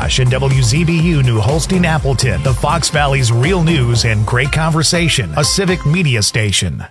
Rush and WZBU New Holstein Appleton, the Fox Valley's real news and great conversation, a civic media station.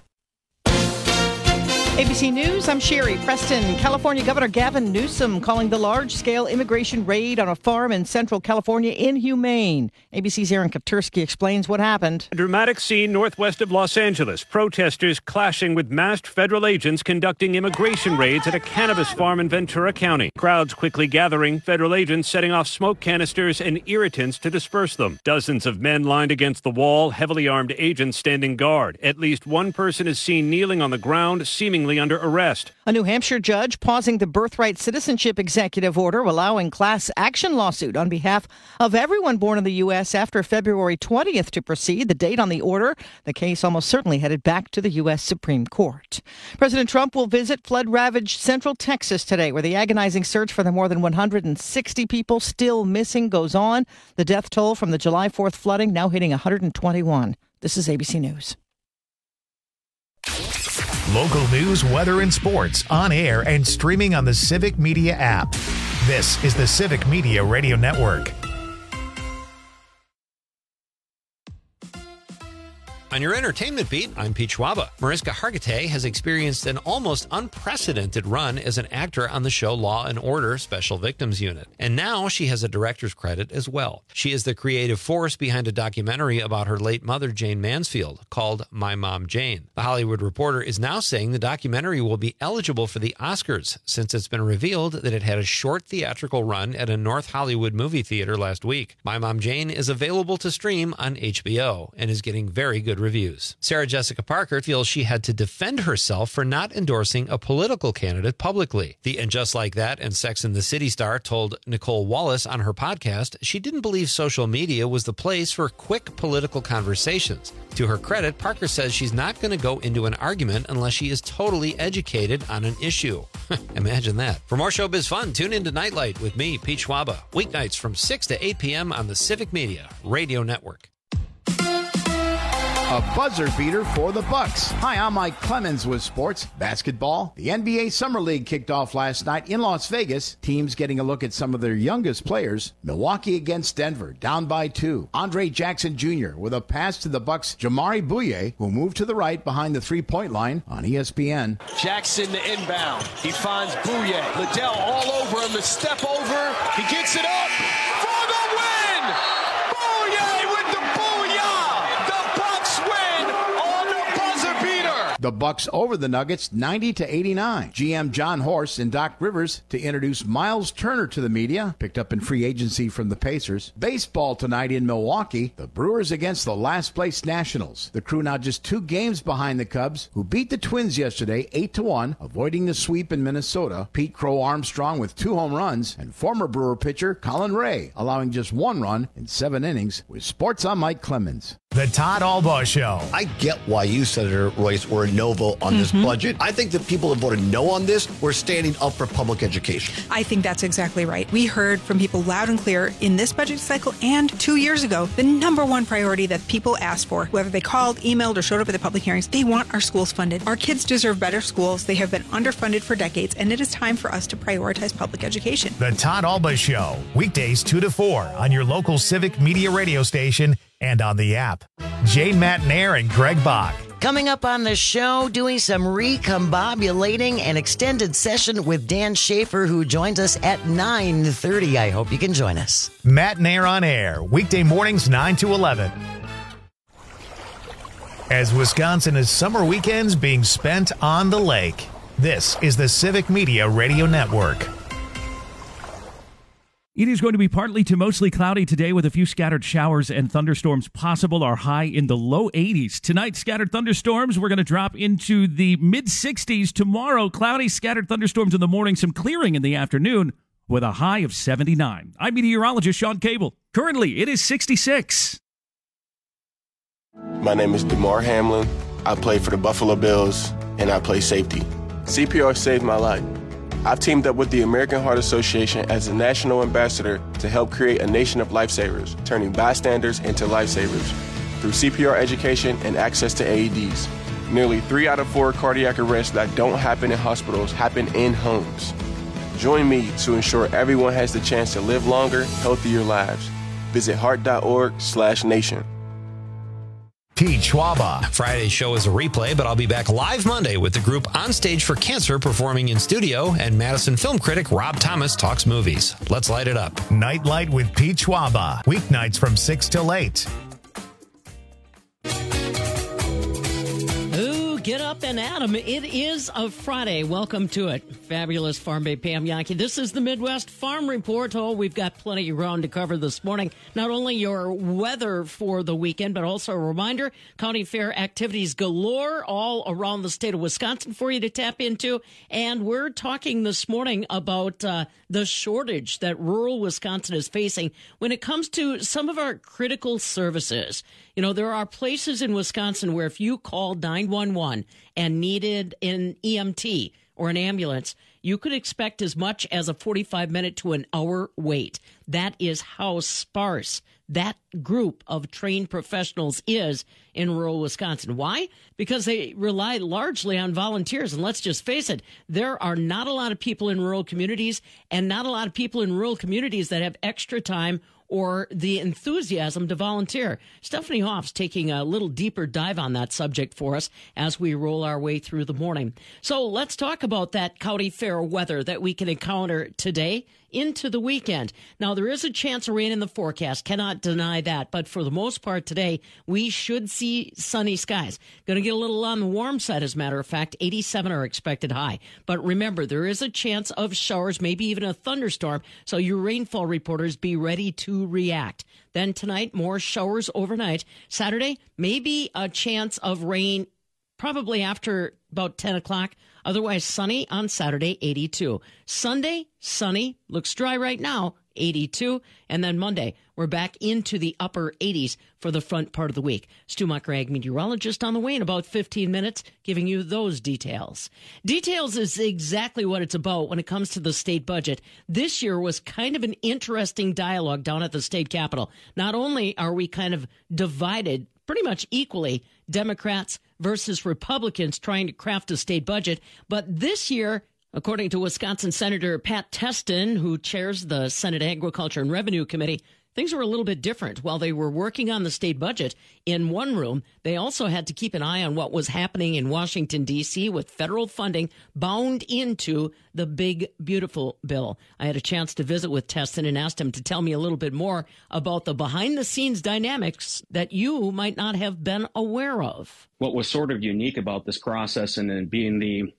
ABC News, I'm Sherry Preston. California Governor Gavin Newsom calling the large-scale immigration raid on a farm in central California inhumane. ABC's Aaron Katursky explains what happened. A dramatic scene northwest of Los Angeles. Protesters clashing with masked federal agents conducting immigration raids at a cannabis farm in Ventura County. Crowds quickly gathering, federal agents setting off smoke canisters and irritants to disperse them. Dozens of men lined against the wall, heavily armed agents standing guard. At least one person is seen kneeling on the ground, seemingly under arrest. A New Hampshire judge pausing the birthright citizenship executive order allowing class action lawsuit on behalf of everyone born in the U.S. after February 20th to proceed. The date on the order, the case almost certainly headed back to the U.S. Supreme Court. President Trump will visit flood-ravaged Central Texas today, where the agonizing search for the more than 160 people still missing goes on. The death toll from the July 4th flooding now hitting 121. This is ABC News. Local news, weather, and sports on air and streaming on the Civic Media app. This is the Civic Media Radio Network. On your entertainment beat, I'm Pete Schwaba. Mariska Hargitay has experienced an almost unprecedented run as an actor on the show Law & Order Special Victims Unit. And now she has a director's credit as well. She is the creative force behind a documentary about her late mother, Jane Mansfield, called My Mom Jane. The Hollywood Reporter is now saying the documentary will be eligible for the Oscars, since it's been revealed that it had a short theatrical run at a North Hollywood movie theater last week. My Mom Jane is available to stream on HBO and is getting very good reviews. Sarah Jessica Parker feels she had to defend herself for not endorsing a political candidate publicly. The And Just Like That and Sex and the City star told Nicole Wallace on her podcast she didn't believe social media was the place for quick political conversations. To her credit, Parker says she's not going to go into an argument unless she is totally educated on an issue. Imagine that. For more showbiz fun, tune into Nightlight with me, Pete Schwaba, weeknights from 6 to 8 p.m. on the Civic Media Radio Network. A buzzer beater for the Bucks. Hi, I'm Mike Clemens with sports. Basketball. The NBA Summer League kicked off last night in Las Vegas. Teams getting a look at some of their youngest players. Milwaukee against Denver, down by 2. Andre Jackson Jr. with a pass to the Bucks' Jamari Bouye, who moved to the right behind the three-point line on ESPN. Jackson to inbound. He finds Bouye. Liddell all over him. The step over. He gets it up for the win. Bouye with the booyah. The Bucks win on the buzzer beater. The Bucks over the Nuggets 90-89. GM John Horst and Doc Rivers to introduce Miles Turner to the media, picked up in free agency from the Pacers. Baseball tonight in Milwaukee. The Brewers against the last place Nationals. The Crew now just 2 games behind the Cubs, who beat the Twins yesterday 8-1, avoiding the sweep in Minnesota. Pete Crow Armstrong with 2 home runs, and former Brewer pitcher Colin Ray allowing just 1 run in 7 innings. With sports, I'm Mike Clemens. The Todd Albaugh Show. I get why you, Senator Royce, were a no vote on this budget. I think the people that voted no on this were standing up for public education. I think that's exactly right. We heard from people loud and clear in this budget cycle and 2 years ago, the number one priority that people asked for, whether they called, emailed, or showed up at the public hearings, they want our schools funded. Our kids deserve better schools. They have been underfunded for decades, and it is time for us to prioritize public education. The Todd Albaugh Show, weekdays 2 to 4 on your local Civic Media radio station and on the app. Jane Matnair and Greg Bach. Coming up on the show, doing some recombobulating, an extended session with Dan Schaefer, who joins us at 9:30. I hope you can join us. Matnair on air, weekday mornings 9 to 11. As Wisconsin is summer weekends being spent on the lake, this is the Civic Media Radio Network. It is going to be partly to mostly cloudy today with a few scattered showers and thunderstorms possible. Our high in the low 80s. Tonight, scattered thunderstorms. We're going to drop into the mid-60s. Tomorrow, cloudy, scattered thunderstorms in the morning, some clearing in the afternoon with a high of 79. I'm meteorologist Sean Cable. Currently, it is 66. My name is DeMar Hamlin. I play for the Buffalo Bills, and I play safety. CPR saved my life. I've teamed up with the American Heart Association as a national ambassador to help create a nation of lifesavers, turning bystanders into lifesavers through CPR education and access to AEDs. Nearly 3 out of 4 cardiac arrests that don't happen in hospitals happen in homes. Join me to ensure everyone has the chance to live longer, healthier lives. Visit heart.org/nation. Pete Schwaba. Friday's show is a replay, but I'll be back live Monday with the group On Stage for Cancer performing in studio, and Madison film critic Rob Thomas talks movies. Let's light it up. Nightlight with Pete Schwaba. Weeknights from 6 till 8. Get up and at 'em. It is a Friday. Welcome to it. Fabulous Farm Bay Pam Yankee. This is the Midwest Farm Report. Oh, we've got plenty of ground to cover this morning. Not only your weather for the weekend, but also a reminder, county fair activities galore all around the state of Wisconsin for you to tap into. And we're talking this morning about the shortage that rural Wisconsin is facing when it comes to some of our critical services. You know, there are places in Wisconsin where if you call 911 and needed an EMT or an ambulance, you could expect as much as a 45-minute to an hour wait. That is how sparse that group of trained professionals is in rural Wisconsin. Why? Because they rely largely on volunteers. And let's just face it, there are not a lot of people in rural communities and not a lot of people in rural communities that have extra time or the enthusiasm to volunteer. Stephanie Hoff's taking a little deeper dive on that subject for us as we roll our way through the morning. So let's talk about that county fair weather that we can encounter today into the weekend. Now, there is a chance of rain in the forecast. Cannot deny that. But for the most part today, we should see sunny skies. Going to get a little on the warm side, as a matter of fact. 87 are expected high. But remember, there is a chance of showers, maybe even a thunderstorm. So your rainfall reporters, be ready to react. Then tonight, more showers overnight. Saturday, maybe a chance of rain probably after about 10 o'clock. Otherwise, sunny on Saturday, 82. Sunday, sunny. Looks dry right now, 82. And then Monday, we're back into the upper 80s for the front part of the week. Stu Mucker, ag meteorologist, on the way in about 15 minutes, giving you those details. Details is exactly what it's about when it comes to the state budget. This year was kind of an interesting dialogue down at the state capitol. Not only are we kind of divided pretty much equally, Democrats versus Republicans trying to craft a state budget. But this year, according to Wisconsin Senator Pat Testin, who chairs the Senate Agriculture and Revenue Committee, things were a little bit different. While they were working on the state budget in one room, they also had to keep an eye on what was happening in Washington, D.C. with federal funding bound into the big, beautiful bill. I had a chance to visit with Testin and asked him to tell me a little bit more about the behind-the-scenes dynamics that you might not have been aware of. What was sort of unique about this process, and then being the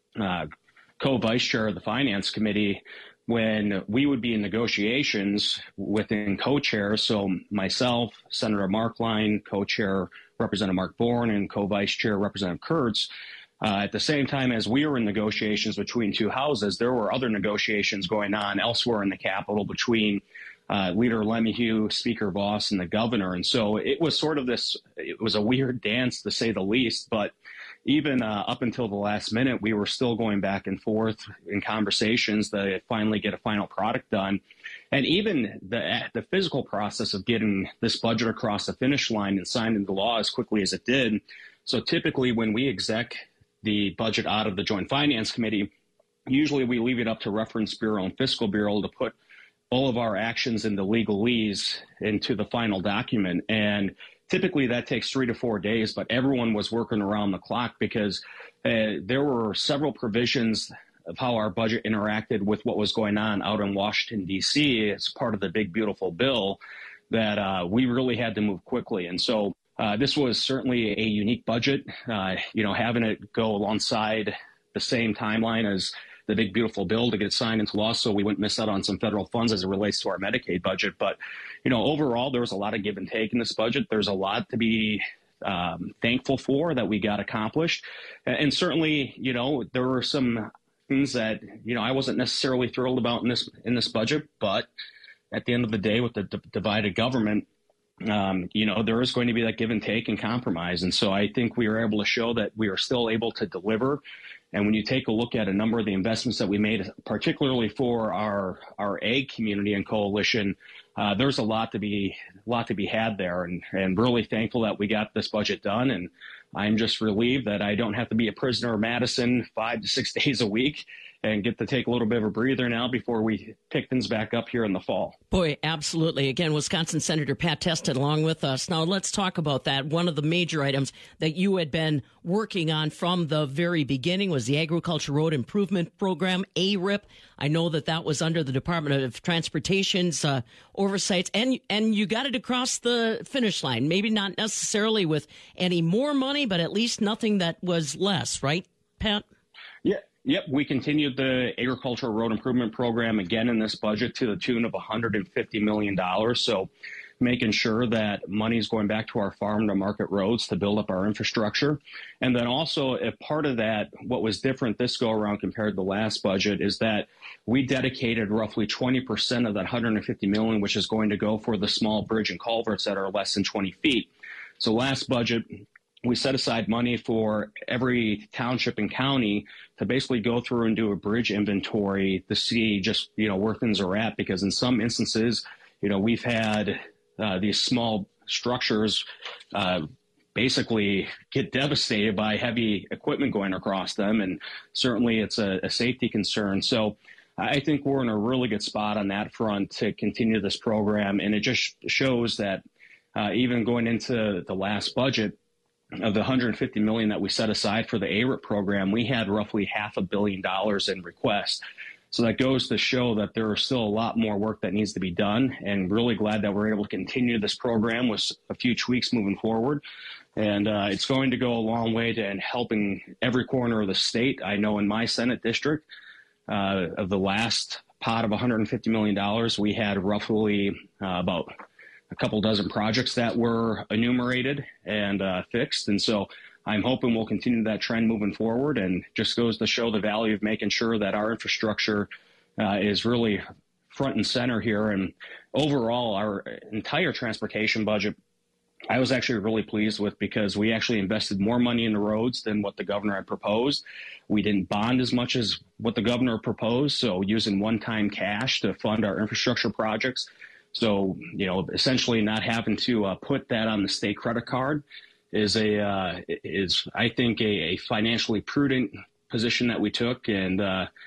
co-vice chair of the Finance Committee, when we would be in negotiations within co-chairs, so myself, Senator Markline, co-chair Representative Mark Bourne, and co-vice chair Representative Kurtz, at the same time as we were in negotiations between two houses, there were other negotiations going on elsewhere in the Capitol between Leader Lemieux, Speaker Voss, and the governor. And so it was sort of this, it was a weird dance to say the least, but even up until the last minute, we were still going back and forth in conversations to finally get a final product done. And even the physical process of getting this budget across the finish line and signed into law as quickly as it did. So typically when we exec the budget out of the Joint Finance Committee, usually we leave it up to Reference Bureau and Fiscal Bureau to put all of our actions in the legalese into the final document. And typically that takes 3 to 4 days, but everyone was working around the clock because there were several provisions of how our budget interacted with what was going on out in Washington, D.C. as part of the big, beautiful bill that we really had to move quickly. And so this was certainly a unique budget, having it go alongside the same timeline as the big, beautiful bill to get signed into law so we wouldn't miss out on some federal funds as it relates to our Medicaid budget. But, overall, there was a lot of give and take in this budget. There's a lot to be thankful for that we got accomplished. And certainly, there were some things that, I wasn't necessarily thrilled about in this budget. But at the end of the day, with the divided government, there is going to be that give and take and compromise. And so I think we were able to show that we are still able to deliver. And when you take a look at a number of the investments that we made, particularly for our ag community and coalition, there's a lot to be had there, and really thankful that we got this budget done. And I'm just relieved that I don't have to be a prisoner of Madison 5 to 6 days a week and get to take a little bit of a breather now before we pick things back up here in the fall. Boy, absolutely. Again, Wisconsin Senator Pat Testin along with us. Now, let's talk about that. One of the major items that you had been working on from the very beginning was the Agriculture Road Improvement Program, ARIP. I know that was under the Department of Transportation's oversights, and you got it across the finish line. Maybe not necessarily with any more money, but at least nothing that was less, right, Pat? Yeah. Yep, we continued the Agricultural Road Improvement Program again in this budget to the tune of $150 million. So making sure that money is going back to our farm to market roads to build up our infrastructure. And then also, if part of that, what was different this go around compared to the last budget is that we dedicated roughly 20% of that $150 million, which is going to go for the small bridge and culverts that are less than 20 feet. So last budget, we set aside money for every township and county to basically go through and do a bridge inventory to see just, where things are at. Because in some instances, we've had these small structures basically get devastated by heavy equipment going across them. And certainly it's a safety concern. So I think we're in a really good spot on that front to continue this program. And it just shows that even going into the last budget, of the $150 million that we set aside for the ARIP program, we had roughly $500 million in requests. So that goes to show that there is still a lot more work that needs to be done, and really glad that we're able to continue this program with a few tweaks moving forward. And it's going to go a long way to helping every corner of the state. I know in my Senate district, of the last pot of $150 million, we had roughly about a couple dozen projects that were enumerated and fixed. And so I'm hoping we'll continue that trend moving forward, and just goes to show the value of making sure that our infrastructure is really front and center here. And overall, our entire transportation budget, I was actually really pleased with, because we actually invested more money in the roads than what the governor had proposed. We didn't bond as much as what the governor proposed, so using one-time cash to fund our infrastructure projects. So, essentially not having to put that on the state credit card is I think a financially prudent position that we took, and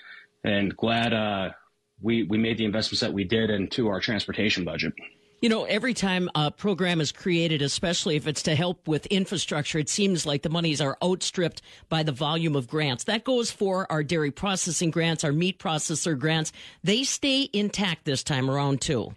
glad we made the investments that we did into our transportation budget. Every time a program is created, especially if it's to help with infrastructure, it seems like the monies are outstripped by the volume of grants. That goes for our dairy processing grants, our meat processor grants. They stay intact this time around, too.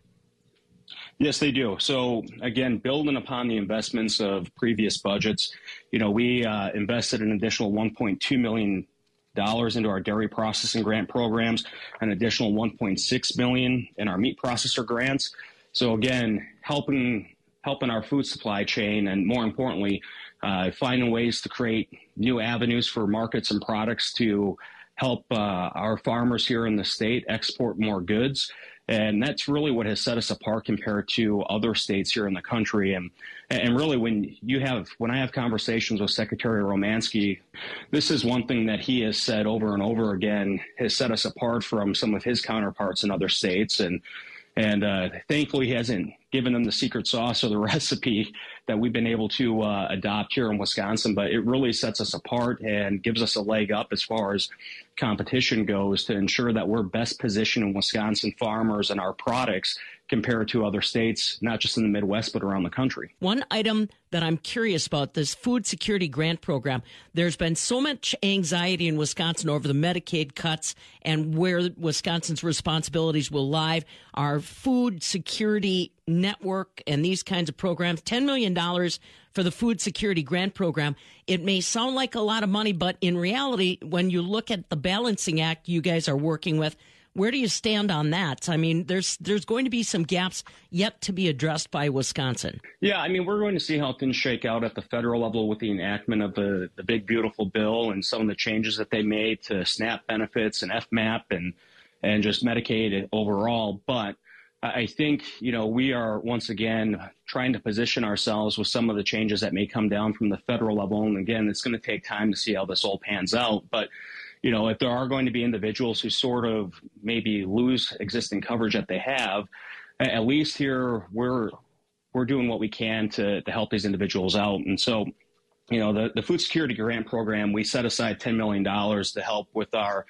Yes, they do. So, again, building upon the investments of previous budgets, we invested an additional $1.2 million into our dairy processing grant programs, an additional $1.6 million in our meat processor grants. So, again, helping our food supply chain, and more importantly, finding ways to create new avenues for markets and products to help our farmers here in the state export more goods. And that's really what has set us apart compared to other states here in the country. And really, when I have conversations with Secretary Romanski, this is one thing that he has said over and over again has set us apart from some of his counterparts in other states. And thankfully, he hasn't given them the secret sauce or the recipe that we've been able to adopt here in Wisconsin. But it really sets us apart and gives us a leg up as far as competition goes, to ensure that we're best positioned in Wisconsin farmers and our products compared to other states, not just in the Midwest, but around the country. One item that I'm curious about, this food security grant program. There's been so much anxiety in Wisconsin over the Medicaid cuts and where Wisconsin's responsibilities will lie. Our food security network and these kinds of programs, $10 million for the food security grant program. It may sound like a lot of money, but in reality, when you look at the balancing act you guys are working with, where do you stand on that? I mean, there's going to be some gaps yet to be addressed by Wisconsin. Yeah, I mean, we're going to see how things shake out at the federal level with the enactment of the big, beautiful bill and some of the changes that they made to SNAP benefits and FMAP and just Medicaid overall. But I think, we are once again trying to position ourselves with some of the changes that may come down from the federal level. And again, it's going to take time to see how this all pans out. But if there are going to be individuals who sort of maybe lose existing coverage that they have, at least here we're doing what we can to help these individuals out. And so, the food security grant program, we set aside $10 million to help with our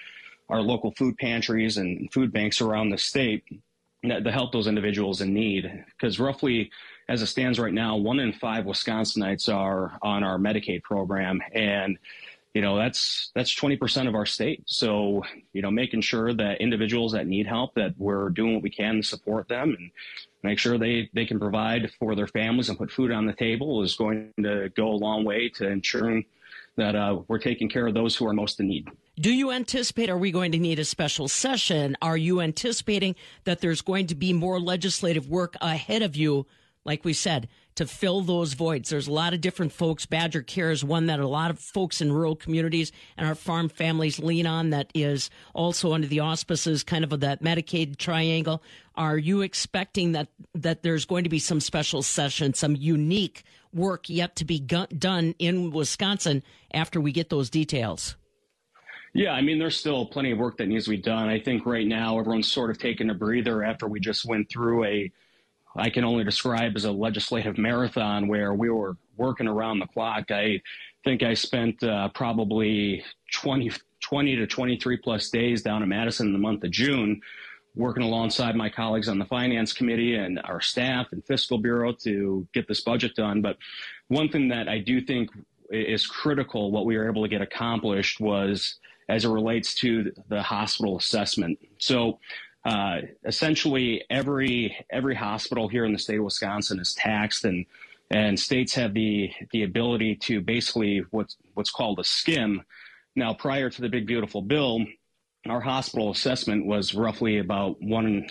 our local food pantries and food banks around the state to help those individuals in need. Because roughly, as it stands right now, 1 in 5 Wisconsinites are on our Medicaid program, and that's 20% of our state. So making sure that individuals that need help, that we're doing what we can to support them and make sure they can provide for their families and put food on the table is going to go a long way to ensuring that we're taking care of those who are most in need. Do you anticipate, are we going to need a special session? Are you anticipating that there's going to be more legislative work ahead of you, like we said, to fill those voids? There's a lot of different folks. Badger Care is one that a lot of folks in rural communities and our farm families lean on, that is also under the auspices kind of that Medicaid triangle. Are you expecting that there's going to be some special session, some unique work yet to be done in Wisconsin after we get those details? Yeah, I mean, there's still plenty of work that needs to be done. I think right now everyone's sort of taking a breather after we just went through I can only describe as a legislative marathon where we were working around the clock. I think I spent probably 20 to 23 plus days down in Madison in the month of June, working alongside my colleagues on the Finance Committee and our staff and Fiscal Bureau to get this budget done. But one thing that I do think is critical, what we were able to get accomplished, was as it relates to the hospital assessment. So essentially every hospital here in the state of Wisconsin is taxed, and states have the ability to basically what's called a skim. Now, prior to the Big Beautiful Bill, our hospital assessment was roughly about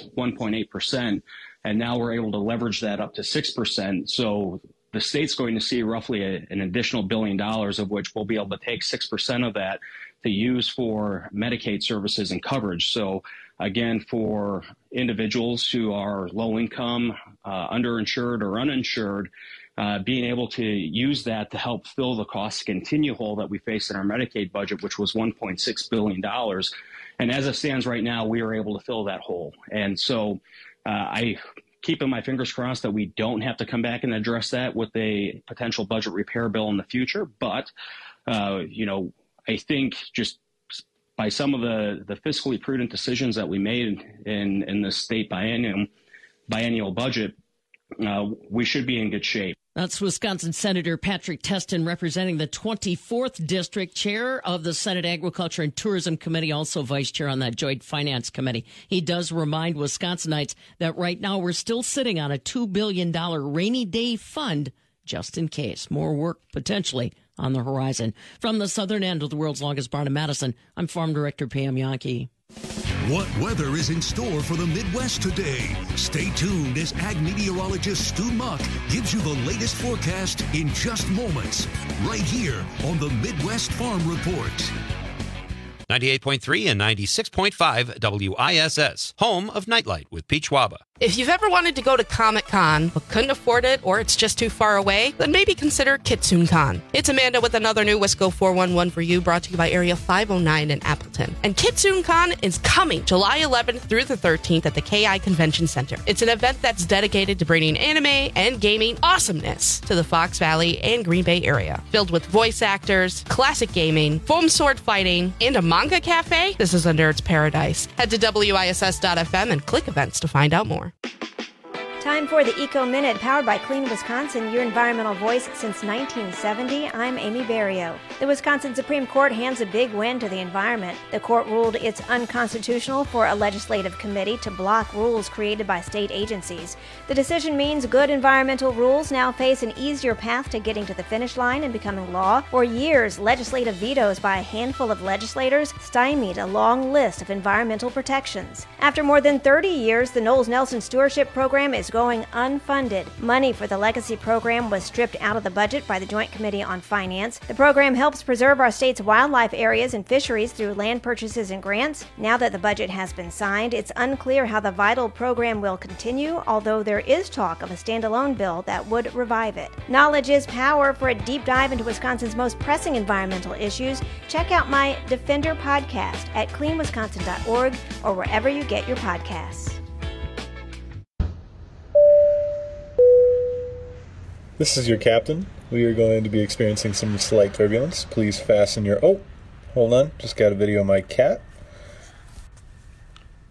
1.8%, and now we're able to leverage that up to 6%. So the state's going to see roughly an additional $1 billion, of which we'll be able to take 6% of that to use for Medicaid services and coverage. So again, for individuals who are low income, underinsured or uninsured, being able to use that to help fill the cost continue hole that we face in our Medicaid budget, which was $1.6 billion. And as it stands right now, we are able to fill that hole. And so I keeping my fingers crossed that we don't have to come back and address that with a potential budget repair bill in the future. But, I think just by some of the fiscally prudent decisions that we made in the state biennial budget, we should be in good shape. That's Wisconsin Senator Patrick Testin, representing the 24th District, chair of the Senate Agriculture and Tourism Committee, also vice chair on that Joint Finance Committee. He does remind Wisconsinites that right now we're still sitting on a $2 billion rainy day fund, just in case. More work potentially on the horizon. From the southern end of the world's longest barn in Madison, I'm Farm Director Pam Yankee. What weather is in store for the Midwest today? Stay tuned as ag meteorologist Stu Muck gives you the latest forecast in just moments, right here on the Midwest Farm Report. 98.3 and 96.5 WISS, home of Nightlight with Pete Schwaba. If you've ever wanted to go to Comic-Con but couldn't afford it or it's just too far away, then maybe consider KitsoonCon. It's Amanda with another new Wisco 411 for you, brought to you by Area 509 in Appleton. And KitsoonCon is coming July 11th through the 13th at the KI Convention Center. It's an event that's dedicated to bringing anime and gaming awesomeness to the Fox Valley and Green Bay area. Filled with voice actors, classic gaming, foam sword fighting, and a manga cafe, this is a nerd's paradise. Head to WISS.FM and click events to find out more. Time for the Eco Minute, powered by Clean Wisconsin, your environmental voice since 1970. I'm Amy Barrio. The Wisconsin Supreme Court hands a big win to the environment. The court ruled it's unconstitutional for a legislative committee to block rules created by state agencies. The decision means good environmental rules now face an easier path to getting to the finish line and becoming law. For years, legislative vetoes by a handful of legislators stymied a long list of environmental protections. After more than 30 years, the Knowles Nelson Stewardship Program is going unfunded. Money for the legacy program was stripped out of the budget by the Joint Committee on Finance. The program helps preserve our state's wildlife areas and fisheries through land purchases and grants. Now that the budget has been signed, it's unclear how the vital program will continue, although there is talk of a standalone bill that would revive it. Knowledge is power. For a deep dive into Wisconsin's most pressing environmental issues, check out my Defender podcast at cleanwisconsin.org or wherever you get your podcasts. This is your captain. We are going to be experiencing some slight turbulence. Please fasten your... Oh, hold on. Just got a video of my cat.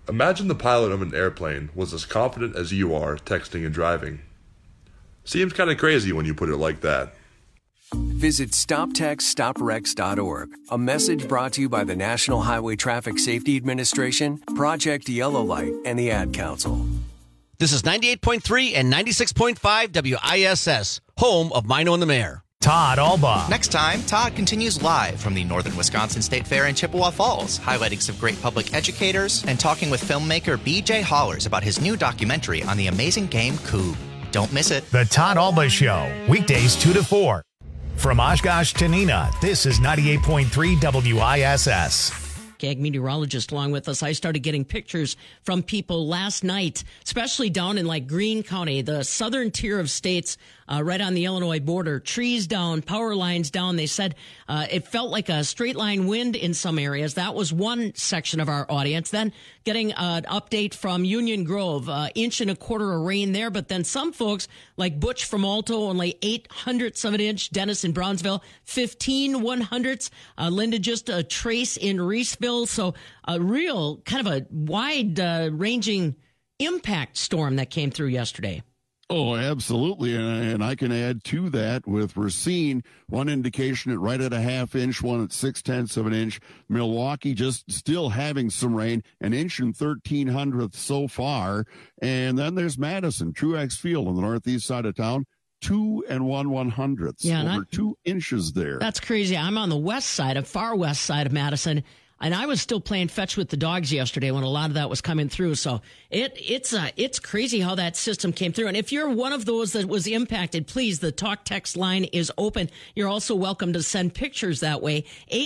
Imagine the pilot of an airplane was as confident as you are texting and driving. Seems kind of crazy when you put it like that. Visit StopTextsStopWrecks.org. A message brought to you by the National Highway Traffic Safety Administration, Project Yellow Light, and the Ad Council. This is 98.3 and 96.5 WISS, home of Mino and the Mayor. Todd Alba. Next time, Todd continues live from the Northern Wisconsin State Fair in Chippewa Falls, highlighting some great public educators and talking with filmmaker B.J. Hollers about his new documentary on the amazing game Coob. Don't miss it. The Todd Alba Show, weekdays 2 to 4. From Oshkosh to Neenah, this is 98.3 WISS. Ag meteorologist along with us. I started getting pictures from people last night, especially down in like Greene County, the southern tier of states right on the Illinois border. Trees down, power lines down. They said it felt like a straight line wind in some areas. That was one section of our audience. Then getting an update from Union Grove, 1.25 inches of rain there. But then some folks like Butch from Alto, only 0.08 of an inch. Dennis in Brownsville, 15/100. Linda, just a trace in Reeseville. So a real kind of a wide ranging impact storm that came through yesterday. Oh, absolutely. And I can add to that with Racine, one indication at right at a 1/2 inch, one at 0.6 of an inch. Milwaukee just still having some rain, 1 inch and 13/100 so far. And then there's Madison, Truex Field on the northeast side of town. 2 1/100. Yeah, over 2 inches there. That's crazy. I'm on the west side, far west side of Madison, and I was still playing fetch with the dogs yesterday when a lot of that was coming through. So it's crazy how that system came through. And if you're one of those that was impacted, please, the talk text line is open. You're also welcome to send pictures that way.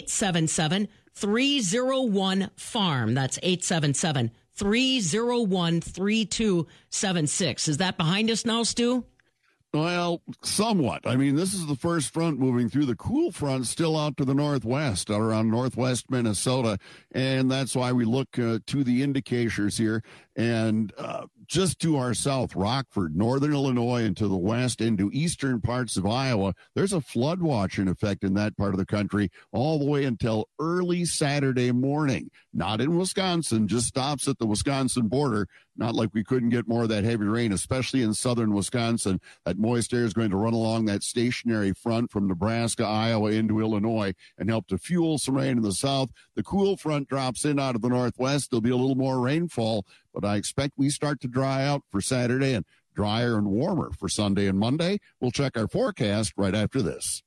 877-301-FARM. That's 877-301-3276. Is that behind us now, Stu? Well, somewhat. I mean, this is the first front moving through. The cool front still out to the northwest, out around northwest Minnesota, and that's why we look to the indicators here. And just to our south, Rockford, northern Illinois, and to the west into eastern parts of Iowa, there's a flood watch in effect in that part of the country all the way until early Saturday morning. Not in Wisconsin, just stops at the Wisconsin border. Not like we couldn't get more of that heavy rain, especially in southern Wisconsin. That moist air is going to run along that stationary front from Nebraska, Iowa into Illinois and help to fuel some rain in the south. The cool front drops in out of the northwest. There'll be a little more rainfall, but I expect we start to dry out for Saturday and drier and warmer for Sunday and Monday. We'll check our forecast right after this.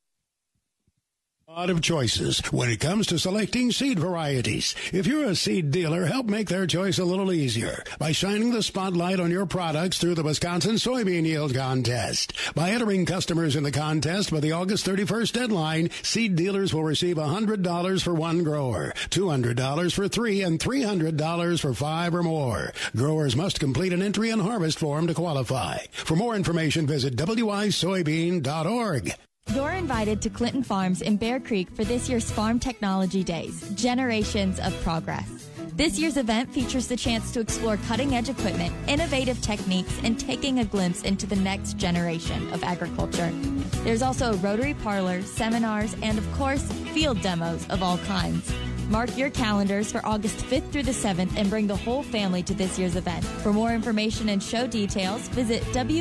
A lot of choices when it comes to selecting seed varieties. If you're a seed dealer, help make their choice a little easier by shining the spotlight on your products through the Wisconsin Soybean Yield Contest. By entering customers in the contest by the August 31st deadline, seed dealers will receive $100 for one grower, $200 for 3, and $300 for 5 or more. Growers must complete an entry and harvest form to qualify. For more information, visit wisoybean.org. You're invited to Clinton Farms in Bear Creek for this year's Farm Technology Days, Generations of Progress. This year's event features the chance to explore cutting-edge equipment, innovative techniques, and taking a glimpse into the next generation of agriculture. There's also a Rotary Parlor, seminars, and, of course, field demos of all kinds. Mark your calendars for August 5th through the 7th and bring the whole family to this year's event. For more information and show details, visit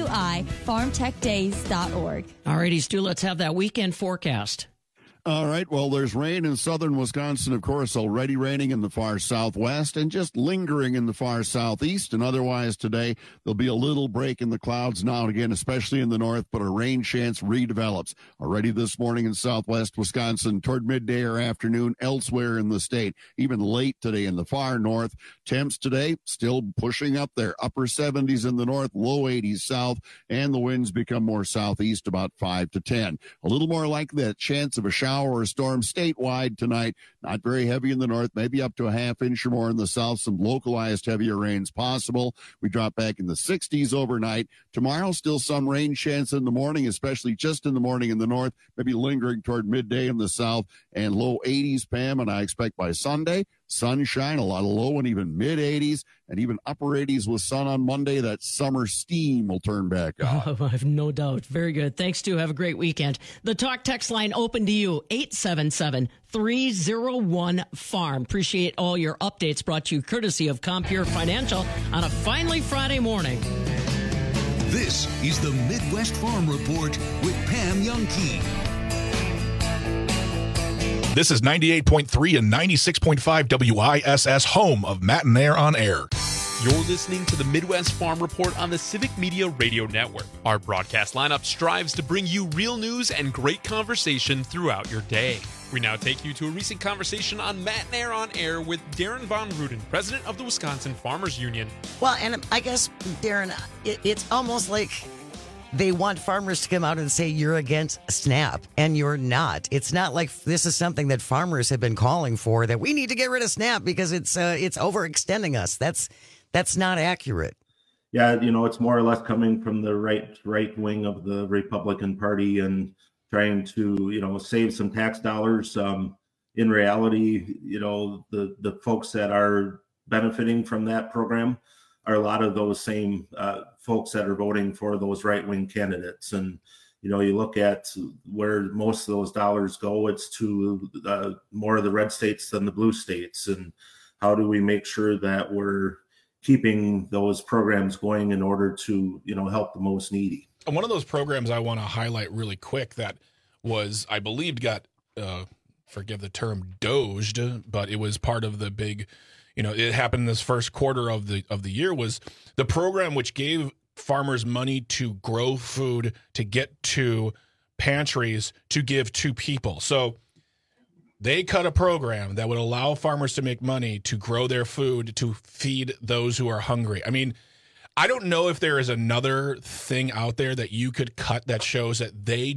wifarmtechdays.org. All righty, Stu, let's have that weekend forecast. All right, well, there's rain in southern Wisconsin, of course, already raining in the far southwest and just lingering in the far southeast. And otherwise today, there'll be a little break in the clouds now and again, especially in the north, but a rain chance redevelops. Already this morning in southwest Wisconsin, toward midday or afternoon, elsewhere in the state, even late today in the far north. Temps today still pushing up there, upper 70s in the north, low 80s south, and the winds become more southeast, about 5 to 10. A little more like that chance of a shower or a storm statewide tonight. Not very heavy in the north, maybe up to a 1/2 inch or more in the south. Some localized heavier rains possible. We drop back in the 60s overnight. Tomorrow, still some rain chance in the morning, especially just in the morning in the north, maybe lingering toward midday in the south, and low 80s, Pam. And I expect by Sunday, sunshine, a lot of low and even mid 80s, and even upper 80s with sun on Monday. That summer steam will turn back on. I have no doubt. Very good. Thanks, Stu. Have a great weekend. The Talk text line open to you, 877-301-FARM. Appreciate all your updates brought to you courtesy of Compure Financial on a finally Friday morning. This is the Midwest Farm Report with Pam Youngkey. This is 98.3 and 96.5 WISS, home of Matt and Air on Air. You're listening to the Midwest Farm Report on the Civic Media Radio Network. Our broadcast lineup strives to bring you real news and great conversation throughout your day. We now take you to a recent conversation on Matt and Air on Air with Darren Von Ruden, president of the Wisconsin Farmers Union. Well, and I guess, Darren, it's almost like they want farmers to come out and say you're against SNAP, and you're not. It's not like this is something that farmers have been calling for, that we need to get rid of SNAP because it's overextending us. That's not accurate. Yeah, it's more or less coming from the right wing of the Republican Party and trying to, save some tax dollars. In reality, the folks that are benefiting from that program are a lot of those same folks that are voting for those right-wing candidates. And, you look at where most of those dollars go, it's to more of the red states than the blue states. And how do we make sure that we're keeping those programs going in order to, help the most needy? One of those programs I want to highlight really quick that was, I believe, got, forgive the term, doged, but it was part of the big, it happened in this first quarter of the year, was the program which gave farmers money to grow food, to get to pantries, to give to people. So they cut a program that would allow farmers to make money to grow their food, to feed those who are hungry. I mean, I don't know if there is another thing out there that you could cut that shows that they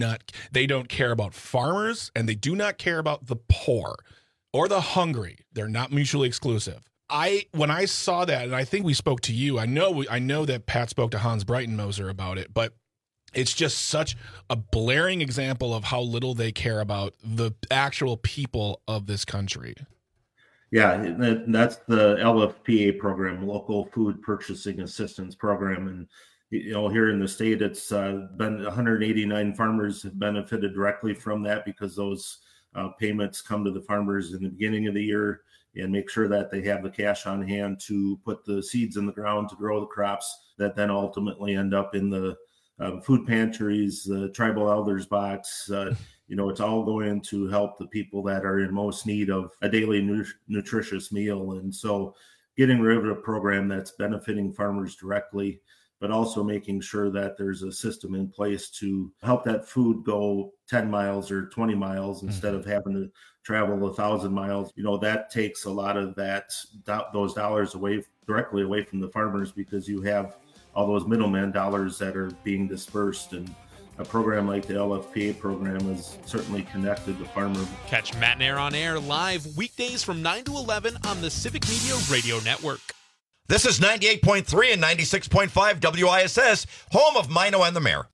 don't care about farmers, and they do not care about the poor or the hungry. They're not mutually exclusive. When I saw that, and I think we spoke to you, I know that Pat spoke to Hans Breitenmoser about it, but it's just such a blaring example of how little they care about the actual people of this country. Yeah, that's the LFPA program, Local Food Purchasing Assistance Program. And, here in the state, it's been 189 farmers have benefited directly from that because those payments come to the farmers in the beginning of the year and make sure that they have the cash on hand to put the seeds in the ground to grow the crops that then ultimately end up in the food pantries, the tribal elders box. It's all going to help the people that are in most need of a daily nutritious meal. And so getting rid of a program that's benefiting farmers directly, but also making sure that there's a system in place to help that food go 10 miles or 20 miles instead of having to travel 1,000 miles. That takes a lot of those dollars directly away from the farmers, because you have all those middleman dollars that are being dispersed. And a program like the LFPA program is certainly connected to farmers. Catch Matt and Air on Air live weekdays from 9 to 11 on the Civic Media Radio Network. This is 98.3 and 96.5 WISS, home of Mino and the Mayor.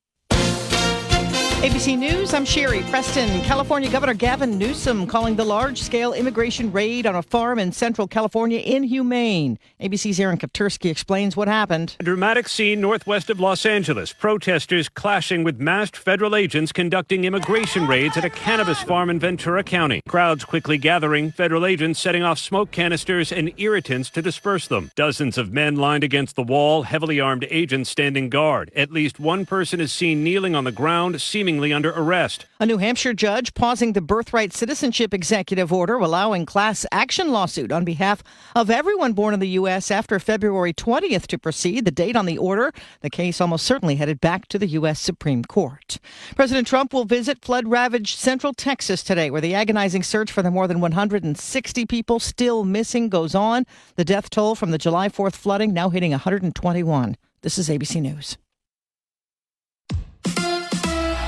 ABC News, I'm Sherry Preston. California Governor Gavin Newsom calling the large-scale immigration raid on a farm in central California inhumane. ABC's Aaron Kaptursky explains what happened. A dramatic scene northwest of Los Angeles. Protesters clashing with masked federal agents conducting immigration raids at a cannabis farm in Ventura County. Crowds quickly gathering, federal agents setting off smoke canisters and irritants to disperse them. Dozens of men lined against the wall, heavily armed agents standing guard. At least one person is seen kneeling on the ground, seemingly under arrest. A New Hampshire judge pausing the birthright citizenship executive order allowing class action lawsuit on behalf of everyone born in the U.S. after February 20th to proceed. The date on the order, the case almost certainly headed back to the U.S. Supreme Court. President Trump will visit flood-ravaged central Texas today, where the agonizing search for the more than 160 people still missing goes on. The death toll from the July 4th flooding now hitting 121. This is ABC News.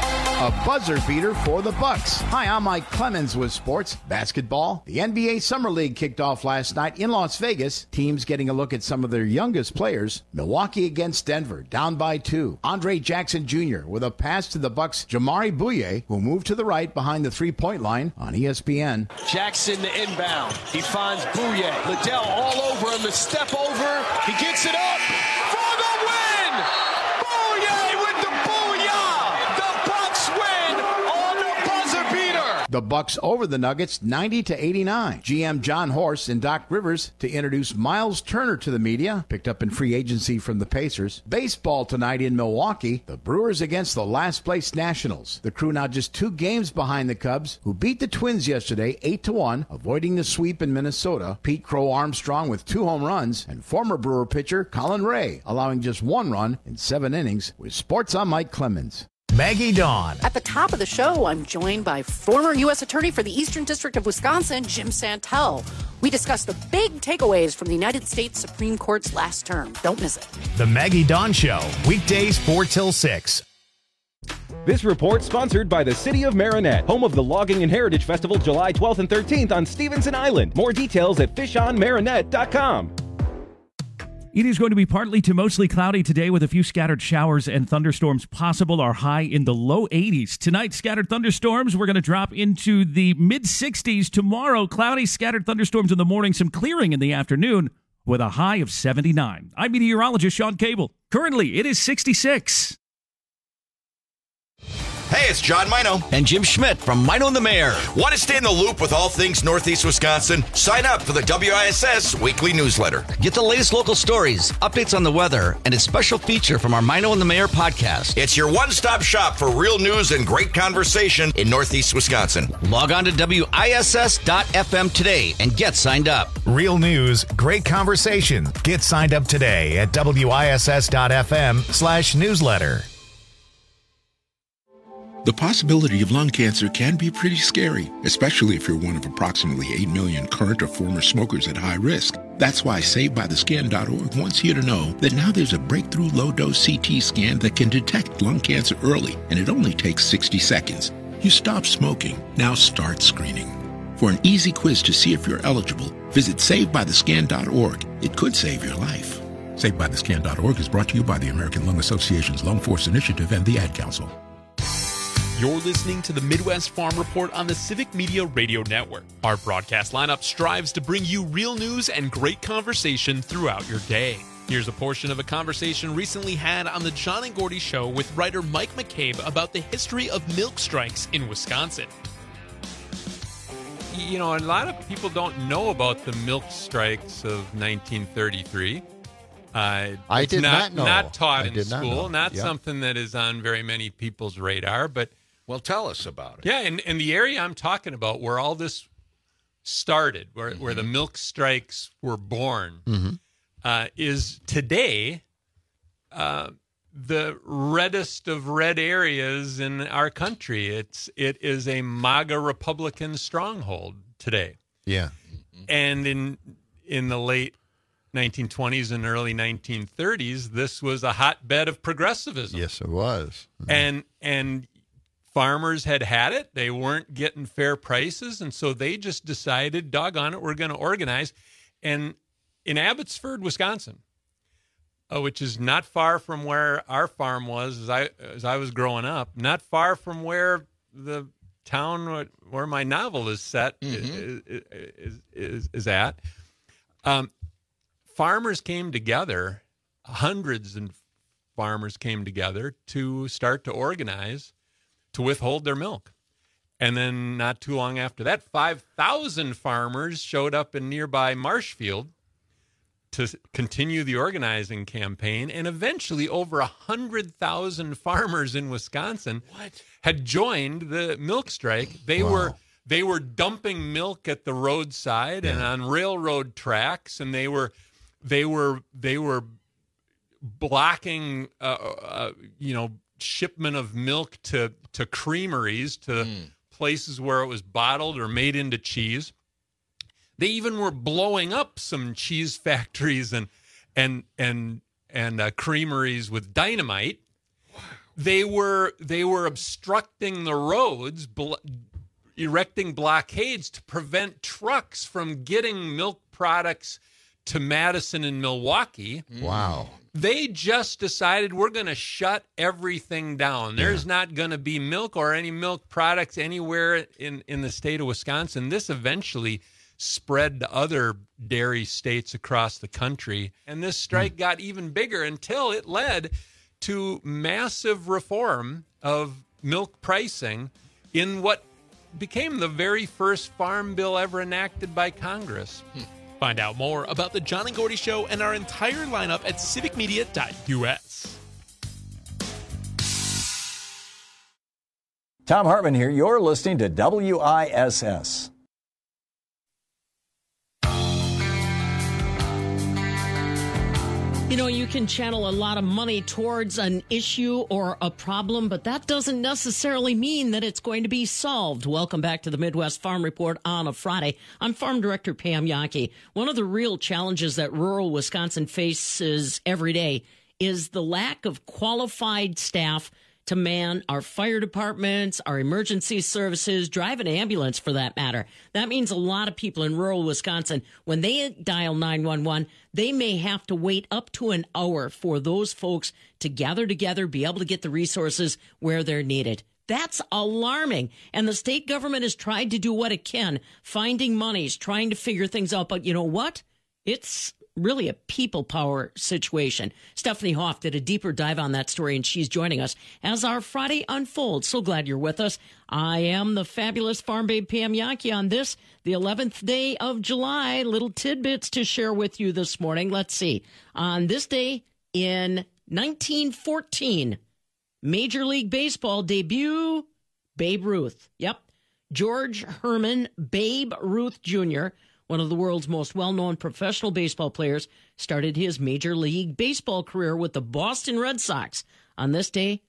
a buzzer beater for the Bucks. Hi, I'm Mike Clemens with sports basketball. The NBA Summer League kicked off last night in Las Vegas. Teams getting a look at some of their youngest players. Milwaukee against Denver, down by 2. Andre Jackson Jr. with a pass to the Bucks' Jamari Bouye, who moved to the right behind the three-point line on ESPN. Jackson the inbound. He finds Bouye. Liddell all over him. The step over. He gets it up for the win. Bouye with the booyah. The Bucks win on the buzzer beater. The Bucks over the Nuggets 90-89. GM John Horst and Doc Rivers to introduce Miles Turner to the media, picked up in free agency from the Pacers. Baseball tonight in Milwaukee. The Brewers against the last place Nationals. The Crew now just 2 games behind the Cubs, who beat the Twins yesterday 8-1, avoiding the sweep in Minnesota. Pete Crow Armstrong with 2 home runs, and former Brewer pitcher Colin Ray allowing just 1 run in 7 innings. With sports, I'm Mike Clemens. Maggie Dawn. At the top of the show, I'm joined by former U.S. Attorney for the Eastern District of Wisconsin, Jim Santel. We discuss the big takeaways from the United States Supreme Court's last term. Don't miss it. The Maggie Dawn Show, weekdays 4 till 6. This report sponsored by the City of Marinette, home of the Logging and Heritage Festival July 12th and 13th on Stevenson Island. More details at fishonmarinette.com. It is going to be partly to mostly cloudy today with a few scattered showers and thunderstorms possible. Our high in the low 80s. Tonight, scattered thunderstorms. We're going to drop into the mid-60s. Tomorrow, cloudy, scattered thunderstorms in the morning, some clearing in the afternoon with a high of 79. I'm meteorologist Sean Cable. Currently, it is 66. Hey, it's John Mino. And Jim Schmidt from Mino and the Mayor. Want to stay in the loop with all things Northeast Wisconsin? Sign up for the WISS weekly newsletter. Get the latest local stories, updates on the weather, and a special feature from our Mino and the Mayor podcast. It's your one-stop shop for real news and great conversation in Northeast Wisconsin. Log on to WISS.FM today and get signed up. Real news, great conversation. Get signed up today at WISS.FM/newsletter. The possibility of lung cancer can be pretty scary, especially if you're one of approximately 8 million current or former smokers at high risk. That's why SaveByTheScan.org wants you to know that now there's a breakthrough low-dose CT scan that can detect lung cancer early, and it only takes 60 seconds. You stop smoking, now start screening. For an easy quiz to see if you're eligible, visit SaveByTheScan.org. It could save your life. SaveByTheScan.org is brought to you by the American Lung Association's Lung Force Initiative and the Ad Council. You're listening to the Midwest Farm Report on the Civic Media Radio Network. Our broadcast lineup strives to bring you real news and great conversation throughout your day. Here's a portion of a conversation recently had on the John and Gordy Show with writer Mike McCabe about the history of milk strikes in Wisconsin. You know, a lot of people don't know about the milk strikes of 1933. I did not know. Not taught I in did not school. know. Not Yep. something that is on very many people's radar. But well, tell us about it. Yeah, and the area I'm talking about, where all this started, where the milk strikes were born, is today the reddest of red areas in our country. It is a MAGA Republican stronghold today. Yeah, and in the late 1920s and early 1930s, this was a hotbed of progressivism. Yes, it was. And farmers had it. They weren't getting fair prices, and so they just decided, doggone it, we're going to organize. And in Abbotsford, Wisconsin, which is not far from where our farm was as I was growing up, not far from where the town where my novel is set is at. Farmers came together, hundreds of farmers came together to start to organize to withhold their milk. And then not too long after that, 5,000 farmers showed up in nearby Marshfield to continue the organizing campaign. And eventually over 100,000 farmers in Wisconsin had joined the milk strike. They were dumping milk at the roadside and on railroad tracks, and they were blocking shipment of milk to creameries, to places where it was bottled or made into cheese. They even were blowing up some cheese factories and creameries with dynamite. They were obstructing the roads, erecting blockades to prevent trucks from getting milk products to Madison and Milwaukee. Wow. They just decided we're going to shut everything down. There's not going to be milk or any milk products anywhere in the state of Wisconsin. This eventually spread to other dairy states across the country. And this strike got even bigger until it led to massive reform of milk pricing in what became the very first farm bill ever enacted by Congress. Find out more about the John and Gordy Show and our entire lineup at civicmedia.us. Tom Hartman here. You're listening to WISS. You know, you can channel a lot of money towards an issue or a problem, but that doesn't necessarily mean that it's going to be solved. Welcome back to the Midwest Farm Report on a Friday. I'm Farm Director Pam Yankee. One of the real challenges that rural Wisconsin faces every day is the lack of qualified staff to man our fire departments, our emergency services, drive an ambulance for that matter. That means a lot of people in rural Wisconsin, when they dial 911, they may have to wait up to an hour for those folks to gather together, be able to get the resources where they're needed. That's alarming. And the state government has tried to do what it can, finding monies, trying to figure things out. But you know what? It's really a people power situation. Stephanie Hoff did a deeper dive on that story, and she's joining us as our Friday unfolds. So glad you're with us. I am the fabulous Farm Babe Pam Yankee on this, the 11th day of July. Little tidbits to share with you this morning. Let's see. On this day in 1914, Major League Baseball debut, Babe Ruth. Yep. George Herman Babe Ruth Jr., one of the world's most well-known professional baseball players, started his Major League Baseball career with the Boston Red Sox on this day,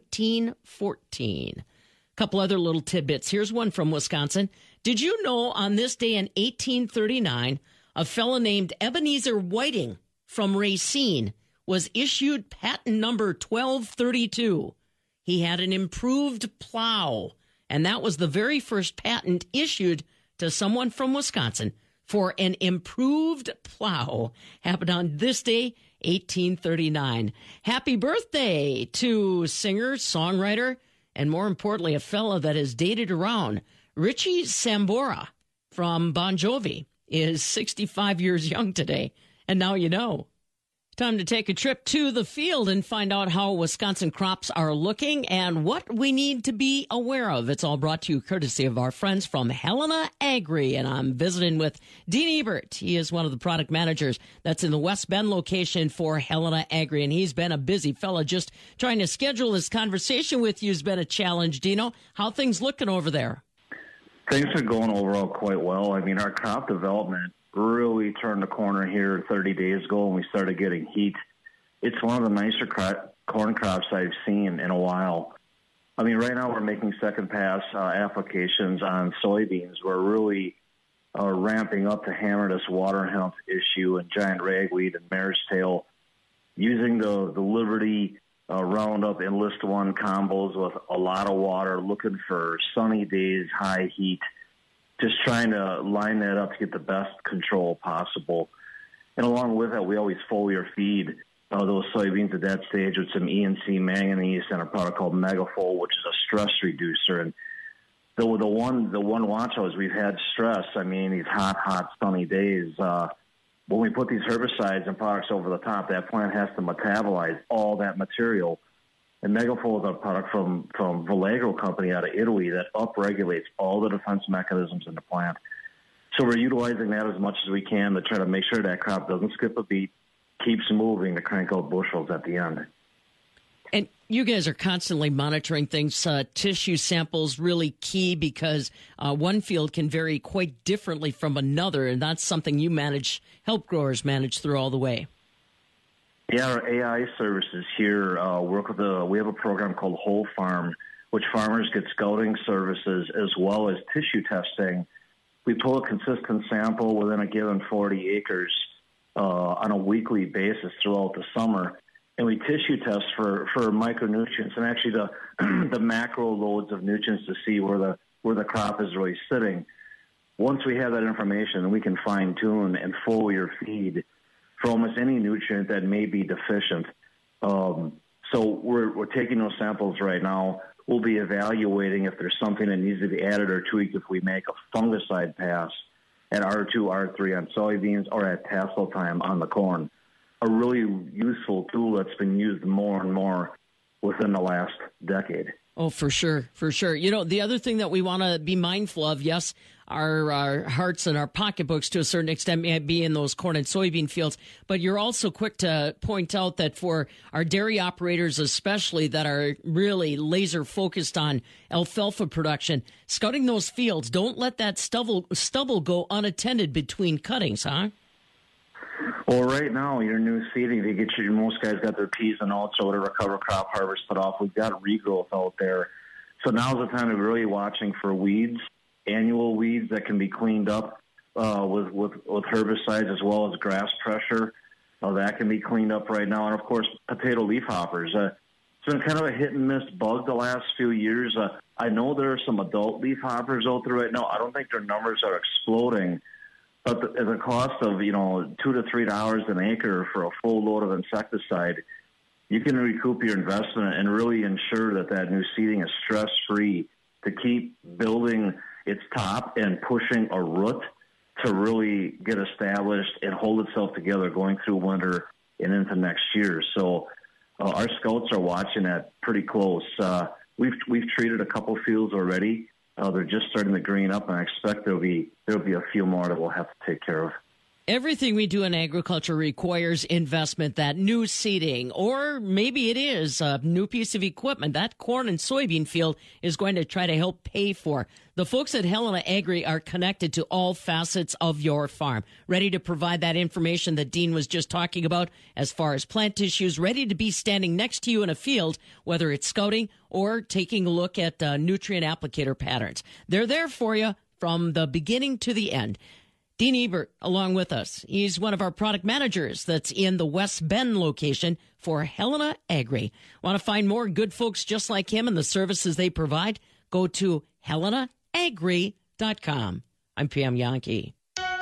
1914. A couple other little tidbits. Here's one from Wisconsin. Did you know on this day in 1839, a fellow named Ebenezer Whiting from Racine was issued patent number 1232. He had an improved plow, and that was the very first patent issued to someone from Wisconsin for an improved plow. Happened on this day, 1839. Happy birthday to singer, songwriter, and more importantly, a fella that has dated around. Richie Sambora from Bon Jovi is 65 years young today. And now you know. Time to take a trip to the field and find out how Wisconsin crops are looking and what we need to be aware of. It's all brought to you courtesy of our friends from Helena Agri. And I'm visiting with Dean Ebert. He is one of the product managers that's in the West Bend location for Helena Agri. And he's been a busy fella. Just trying to schedule this conversation with you has been a challenge. Dino, how things looking over there? Things are going overall quite well. I mean, our crop development really turned the corner here 30 days ago when we started getting heat. It's one of the nicer corn crops I've seen in a while. I mean, right now we're making second pass applications on soybeans. We're really ramping up to hammer this water hemp issue and giant ragweed and mare's tail, using the Liberty Roundup Enlist One combos with a lot of water, looking for sunny days, high heat, just trying to line that up to get the best control possible. And along with that, we always foliar feed those soybeans at that stage with some ENC manganese and a product called Megafol, which is a stress reducer. And the one watch out is we've had stress. I mean, these hot, sunny days. When we put these herbicides and products over the top, that plant has to metabolize all that material. And Megafol is a product from Valagro Company out of Italy that upregulates all the defense mechanisms in the plant. So we're utilizing that as much as we can to try to make sure that crop doesn't skip a beat, keeps moving to crank out bushels at the end. And you guys are constantly monitoring things. Tissue samples really key because one field can vary quite differently from another, and that's something you help growers manage through all the way. Yeah, our AI services here work with we have a program called Whole Farm, which farmers get scouting services as well as tissue testing. We pull a consistent sample within a given 40 acres on a weekly basis throughout the summer. and we tissue test for micronutrients and actually the macro loads of nutrients to see where the crop is really sitting. Once we have that information, we can fine tune and foliar feed for almost any nutrient that may be deficient. So we're taking those samples right now. We'll be evaluating if there's something that needs to be added or tweaked if we make a fungicide pass at R2, R3 on soybeans or at tassel time on the corn. A really useful tool that's been used more and more within the last decade. Oh, for sure, for sure. You know, the other thing that we want to be mindful of, yes, our hearts and our pocketbooks to a certain extent may be in those corn and soybean fields, but you're also quick to point out that for our dairy operators especially that are really laser focused on alfalfa production, scouting those fields, don't let that stubble go unattended between cuttings, huh? Well, right now, your new seeding, most guys got their peas and oats or whatever cover crop harvested off. We've got regrowth out there. So now's the time to be really watching for weeds, annual weeds that can be cleaned up with herbicides as well as grass pressure. That can be cleaned up right now. And, of course, potato leaf hoppers. It's been kind of a hit-and-miss bug the last few years. I know there are some adult leaf hoppers out there right now. I don't think their numbers are exploding. But at the cost of, $2 to $3 an acre for a full load of insecticide, you can recoup your investment and really ensure that new seeding is stress-free to keep building its top and pushing a root to really get established and hold itself together going through winter and into next year. So our scouts are watching that pretty close. We've treated a couple fields already. They're just starting to green up, and I expect there'll be a few more that we'll have to take care of. Everything we do in agriculture requires investment. That new seeding, or maybe it is a new piece of equipment, that corn and soybean field is going to try to help pay for. The folks at Helena Agri are connected to all facets of your farm, ready to provide that information that Dean was just talking about as far as plant tissues, ready to be standing next to you in a field, whether it's scouting or taking a look at nutrient applicator patterns. They're there for you from the beginning to the end. Dean Ebert, along with us. He's one of our product managers that's in the West Bend location for Helena Agri. Want to find more good folks just like him and the services they provide? Go to helenaagri.com. I'm Pam Yankee.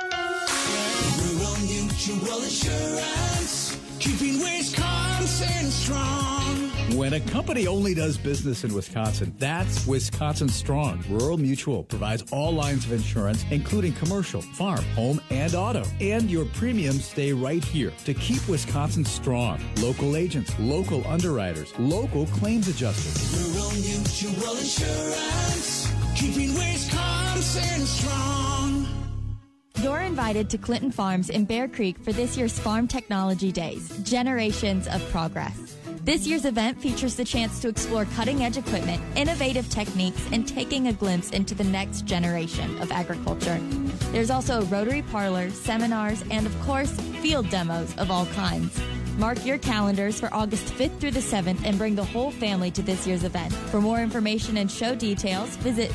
Rural Mutual Insurance, keeping Wisconsin strong. When a company only does business in Wisconsin, that's Wisconsin Strong. Rural Mutual provides all lines of insurance, including commercial, farm, home, and auto. And your premiums stay right here to keep Wisconsin strong. Local agents, local underwriters, local claims adjusters. Rural Mutual Insurance, keeping Wisconsin strong. You're invited to Clinton Farms in Bear Creek for this year's Farm Technology Days, Generations of Progress. This year's event features the chance to explore cutting-edge equipment, innovative techniques, and taking a glimpse into the next generation of agriculture. There's also a Rotary Parlor, seminars, and, of course, field demos of all kinds. Mark your calendars for August 5th through the 7th and bring the whole family to this year's event. For more information and show details, visit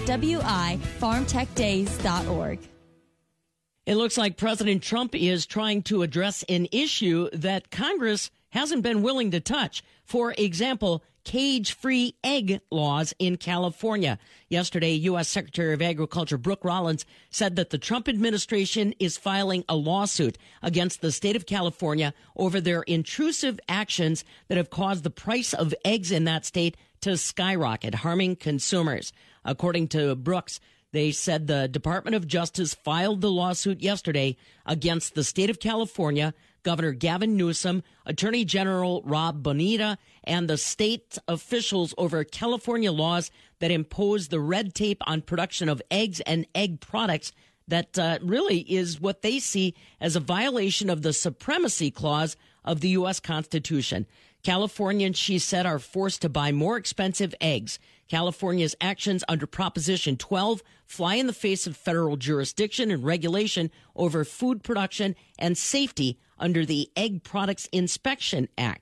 wifarmtechdays.org. It looks like President Trump is trying to address an issue that Congress hasn't been willing to touch. For example, cage-free egg laws in California. Yesterday, U.S. Secretary of Agriculture Brooke Rollins said that the Trump administration is filing a lawsuit against the state of California over their intrusive actions that have caused the price of eggs in that state to skyrocket, harming consumers. According to Brooks, they said the Department of Justice filed the lawsuit yesterday against the state of California, Governor Gavin Newsom, Attorney General Rob Bonita, and the state officials over California laws that impose the red tape on production of eggs and egg products that really is what they see as a violation of the Supremacy Clause of the U.S. Constitution. Californians, she said, are forced to buy more expensive eggs. California's actions under Proposition 12 fly in the face of federal jurisdiction and regulation over food production and safety under the Egg Products Inspection Act.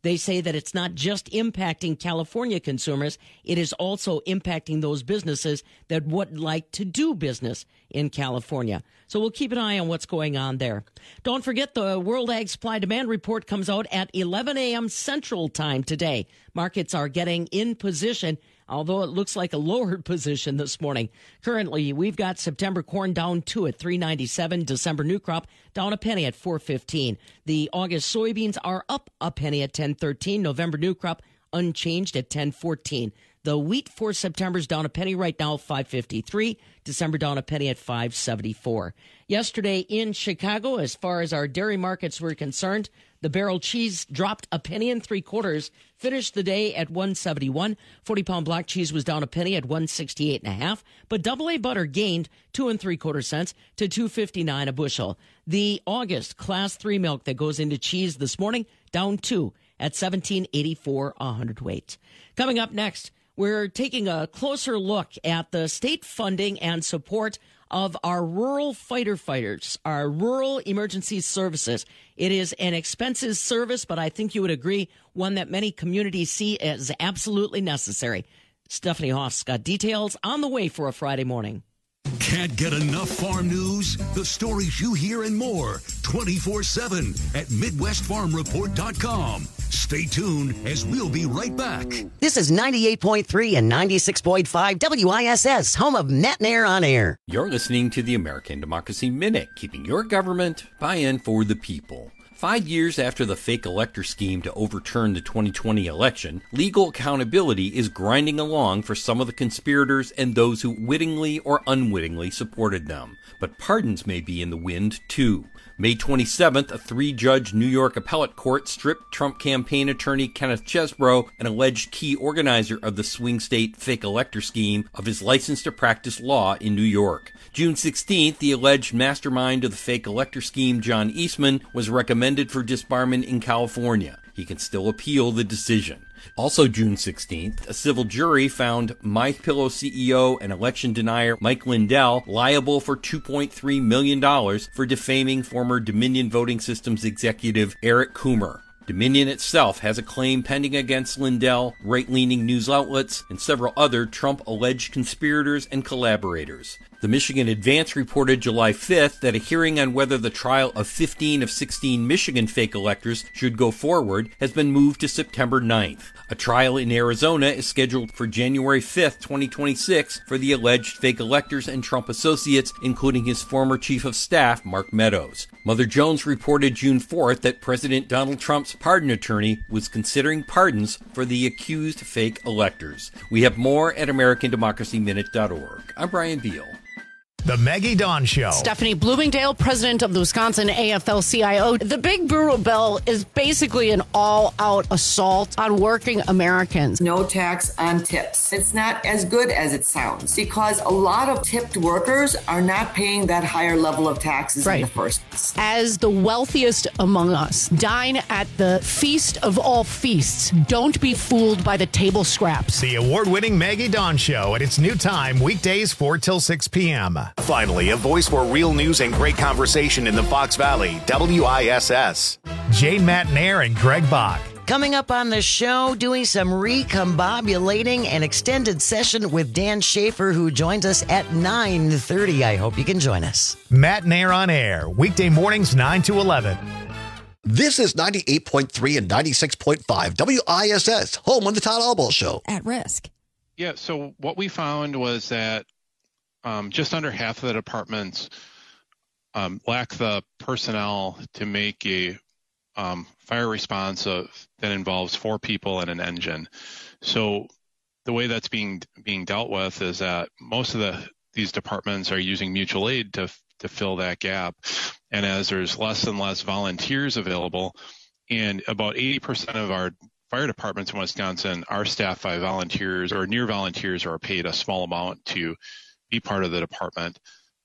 They say that it's not just impacting California consumers, it is also impacting those businesses that would like to do business in California. So we'll keep an eye on what's going on there. Don't forget the World Ag Supply Demand Report comes out at 11 a.m. Central Time today. Markets are getting in position, although it looks like a lower position this morning. Currently, we've got September corn down 2 at $3.97. December new crop down a penny at $4.15. The August soybeans are up a penny at $10.13. November new crop unchanged at $10.14. The wheat for September's down a penny right now, $5.53. December down a penny at $5.74. Yesterday in Chicago, as far as our dairy markets were concerned, the barrel cheese dropped a penny and 3/4, finished the day at $1.71. 40-pound block cheese was down a penny at $1.68.5, but AA butter gained 2 3/4 cents to $2.59 a bushel. The August Class 3 milk that goes into cheese this morning down 2 at $17.84 a hundredweight. Coming up next, we're taking a closer look at the state funding and support of our rural fighter fighters, our rural emergency services. It is an expensive service, but I think you would agree, one that many communities see as absolutely necessary. Stephanie Hoff's got details on the way for a Friday morning. Can't get enough farm news? The stories you hear and more 24/7 at MidwestFarmReport.com. Stay tuned as we'll be right back. This is 98.3 and 96.5 WISS, home of Matt Nair on Air. You're listening to the American Democracy Minute, keeping your government by-in for the people. 5 years after the fake elector scheme to overturn the 2020 election, legal accountability is grinding along for some of the conspirators and those who wittingly or unwittingly supported them. But pardons may be in the wind, too. May 27th, a 3-judge New York appellate court stripped Trump campaign attorney Kenneth Chesebro, an alleged key organizer of the swing state fake elector scheme, of his license to practice law in New York. June 16th, the alleged mastermind of the fake elector scheme, John Eastman, was recommended for disbarment in California. He can still appeal the decision. Also June 16th, a civil jury found MyPillow CEO and election denier Mike Lindell liable for $2.3 million for defaming former Dominion Voting Systems executive Eric Coomer. Dominion itself has a claim pending against Lindell, right-leaning news outlets, and several other Trump-alleged conspirators and collaborators. The Michigan Advance reported July 5th that a hearing on whether the trial of 15 of 16 Michigan fake electors should go forward has been moved to September 9th. A trial in Arizona is scheduled for January 5th, 2026 for the alleged fake electors and Trump associates, including his former chief of staff, Mark Meadows. Mother Jones reported June 4th that President Donald Trump's pardon attorney was considering pardons for the accused fake electors. We have more at AmericanDemocracyMinute.org. I'm Brian Beal. The Maggie Dawn Show. Stephanie Bloomingdale, president of the Wisconsin AFL-CIO. The Big Brutal Bill is basically an all-out assault on working Americans. No tax on tips. It's not as good as it sounds because a lot of tipped workers are not paying that higher level of taxes in the first place. As the wealthiest among us dine at the feast of all feasts, don't be fooled by the table scraps. The award-winning Maggie Dawn Show at its new time, weekdays 4 till 6 p.m. Finally, a voice for real news and great conversation in the Fox Valley, WISS. Jane Matt Nair and Greg Bach. Coming up on the show, doing some recombobulating, an extended session with Dan Schaefer, who joins us at 9:30. I hope you can join us. Matt Nair on Air, weekday mornings 9 to 11. This is 98.3 and 96.5 WISS, home on the Todd Albaugh Show. At risk. Yeah, so what we found was that just under half of the departments lack the personnel to make a fire response that involves 4 people and an engine. So the way that's being dealt with is that most of these departments are using mutual aid to fill that gap. And as there's less and less volunteers available, and about 80% of our fire departments in Wisconsin are staffed by volunteers or near volunteers, or are paid a small amount to be part of the department.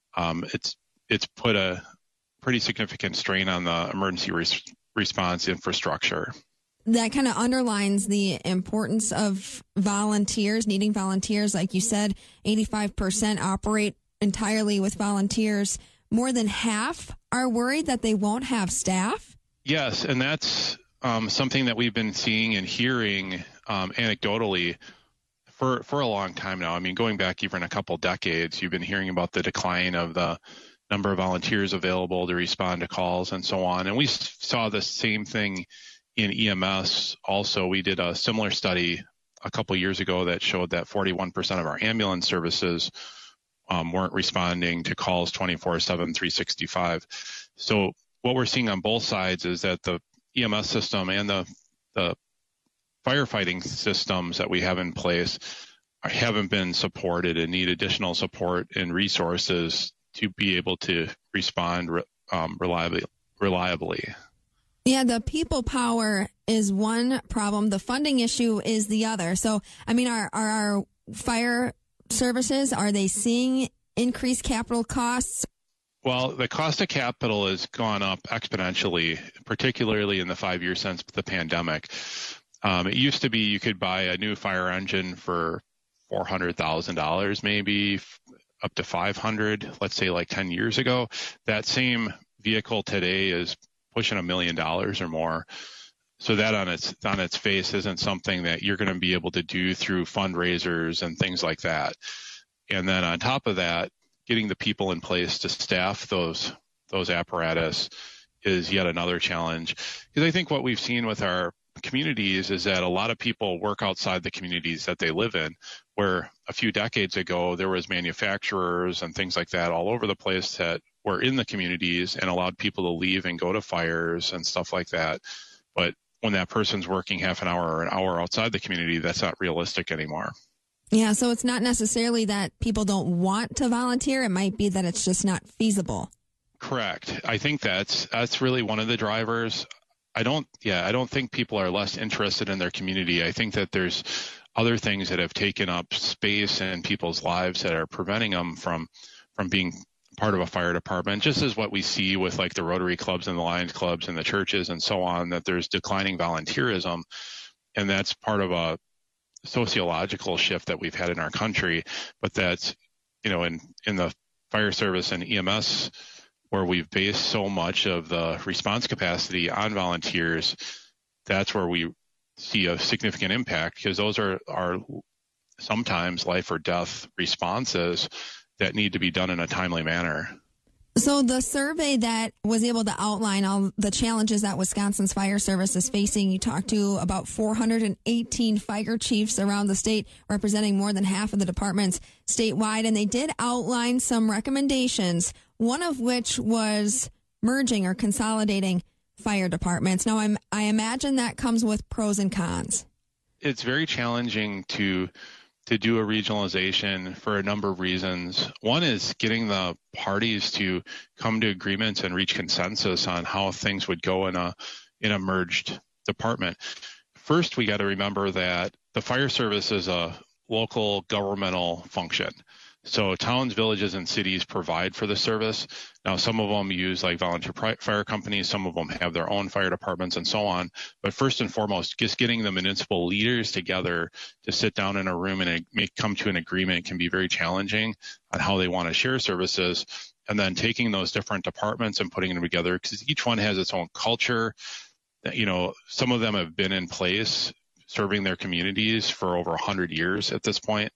It's put a pretty significant strain on the emergency response infrastructure. That kind of underlines the importance of volunteers, needing volunteers. Like you said, 85% operate entirely with volunteers. More than half are worried that they won't have staff. Yes, and that's something that we've been seeing and hearing anecdotally for a long time now. I mean, going back even a couple decades, you've been hearing about the decline of the number of volunteers available to respond to calls and so on. And we saw the same thing in EMS. Also, we did a similar study a couple years ago that showed that 41% of our ambulance services weren't responding to calls 24/7, 365. So what we're seeing on both sides is that the EMS system and the firefighting systems that we have in place haven't been supported and need additional support and resources to be able to respond reliably. Yeah, the people power is one problem. The funding issue is the other. So, I mean, are our fire services, are they seeing increased capital costs? Well, the cost of capital has gone up exponentially, particularly in the 5 years since the pandemic. It used to be you could buy a new fire engine for $400,000, maybe up to $500,000, let's say like 10 years ago. That same vehicle today is pushing $1 million or more. So that on its face isn't something that you're going to be able to do through fundraisers and things like that. And then on top of that, getting the people in place to staff those apparatus is yet another challenge. Because I think what we've seen with our communities is that a lot of people work outside the communities that they live in, where a few decades ago there was manufacturers and things like that all over the place that were in the communities and allowed people to leave and go to fires and stuff like that. But when that person's working half an hour or an hour outside the community, that's not realistic anymore. Yeah, so it's not necessarily that people don't want to volunteer. It might be that it's just not feasible. Correct. I think that's really one of the drivers. I don't think people are less interested in their community. I think that there's other things that have taken up space in people's lives that are preventing them from being part of a fire department, just as what we see with like the Rotary clubs and the Lions clubs and the churches and so on, that there's declining volunteerism. And that's part of a sociological shift that we've had in our country. But that's, in the fire service and EMS, where we've based so much of the response capacity on volunteers, that's where we see a significant impact, because those are sometimes life or death responses that need to be done in a timely manner. So the survey that was able to outline all the challenges that Wisconsin's fire service is facing, you talked to about 418 fire chiefs around the state, representing more than half of the departments statewide, and they did outline some recommendations, one of which was merging or consolidating fire departments. Now, I imagine that comes with pros and cons. It's very challenging to do a regionalization for a number of reasons. One is getting the parties to come to agreements and reach consensus on how things would go in a merged department. First, we got to remember that the fire service is a local governmental function. So towns, villages, and cities provide for the service. Now, some of them use like volunteer fire companies. Some of them have their own fire departments and so on. But first and foremost, just getting the municipal leaders together to sit down in a room and come to an agreement can be very challenging on how they want to share services. And then taking those different departments and putting them together, because each one has its own culture. Some of them have been in place serving their communities for over 100 years at this point.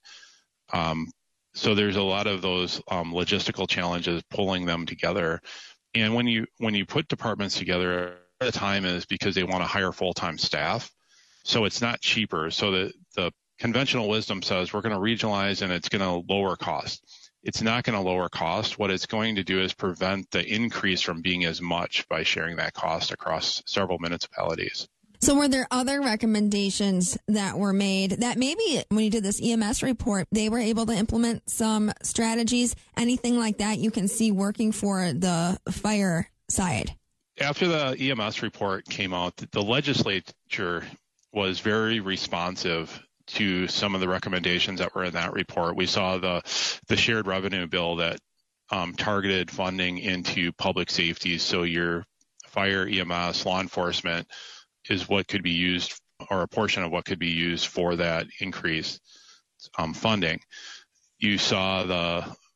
So there's a lot of those logistical challenges pulling them together. And when you put departments together, the time is because they want to hire full-time staff. So it's not cheaper. So the conventional wisdom says we're going to regionalize and it's going to lower cost. It's not going to lower cost. What it's going to do is prevent the increase from being as much by sharing that cost across several municipalities. So were there other recommendations that were made that maybe when you did this EMS report, they were able to implement some strategies, anything like that you can see working for the fire side? After the EMS report came out, the legislature was very responsive to some of the recommendations that were in that report. We saw the shared revenue bill that targeted funding into public safety. So your fire, EMS, law enforcement is what could be used, or a portion of what could be used for that increased funding. You saw the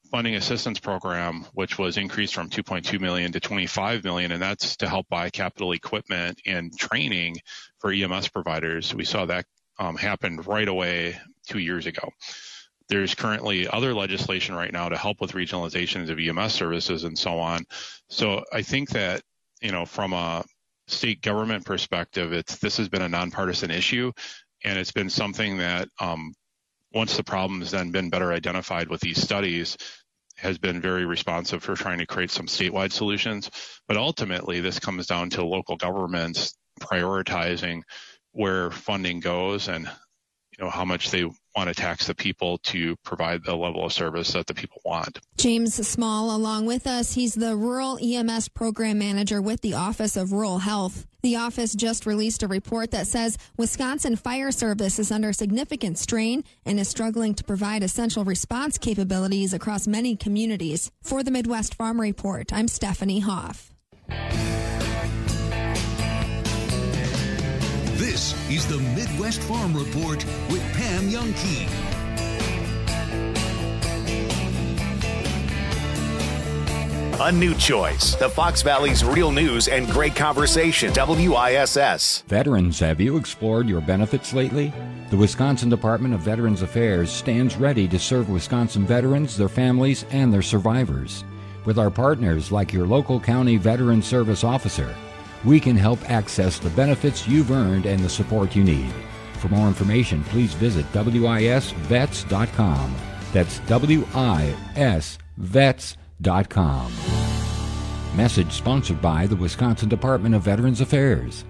funding assistance program, which was increased from $2.2 million to $25 million, and that's to help buy capital equipment and training for EMS providers. We saw that happen right away 2 years ago. There's currently other legislation right now to help with regionalizations of EMS services and so on. So I think that, from a state government perspective, this has been a nonpartisan issue, and it's been something that once the problem has then been better identified with these studies, has been very responsive for trying to create some statewide solutions. But ultimately, this comes down to local governments prioritizing where funding goes and how much they want to tax the people to provide the level of service that the people want. James Small along with us. He's the Rural EMS Program Manager with the Office of Rural Health. The office just released a report that says Wisconsin Fire Service is under significant strain and is struggling to provide essential response capabilities across many communities. For the Midwest Farm Report, I'm Stephanie Hoff. This is the Midwest Farm Report with Pam Youngkey. A new choice. The Fox Valley's real news and great conversation. WISS. Veterans, have you explored your benefits lately? The Wisconsin Department of Veterans Affairs stands ready to serve Wisconsin veterans, their families, and their survivors. With our partners like your local county veteran service officer, we can help access the benefits you've earned and the support you need. For more information, please visit WISVets.com. That's WISVets.com. Message sponsored by the Wisconsin Department of Veterans Affairs.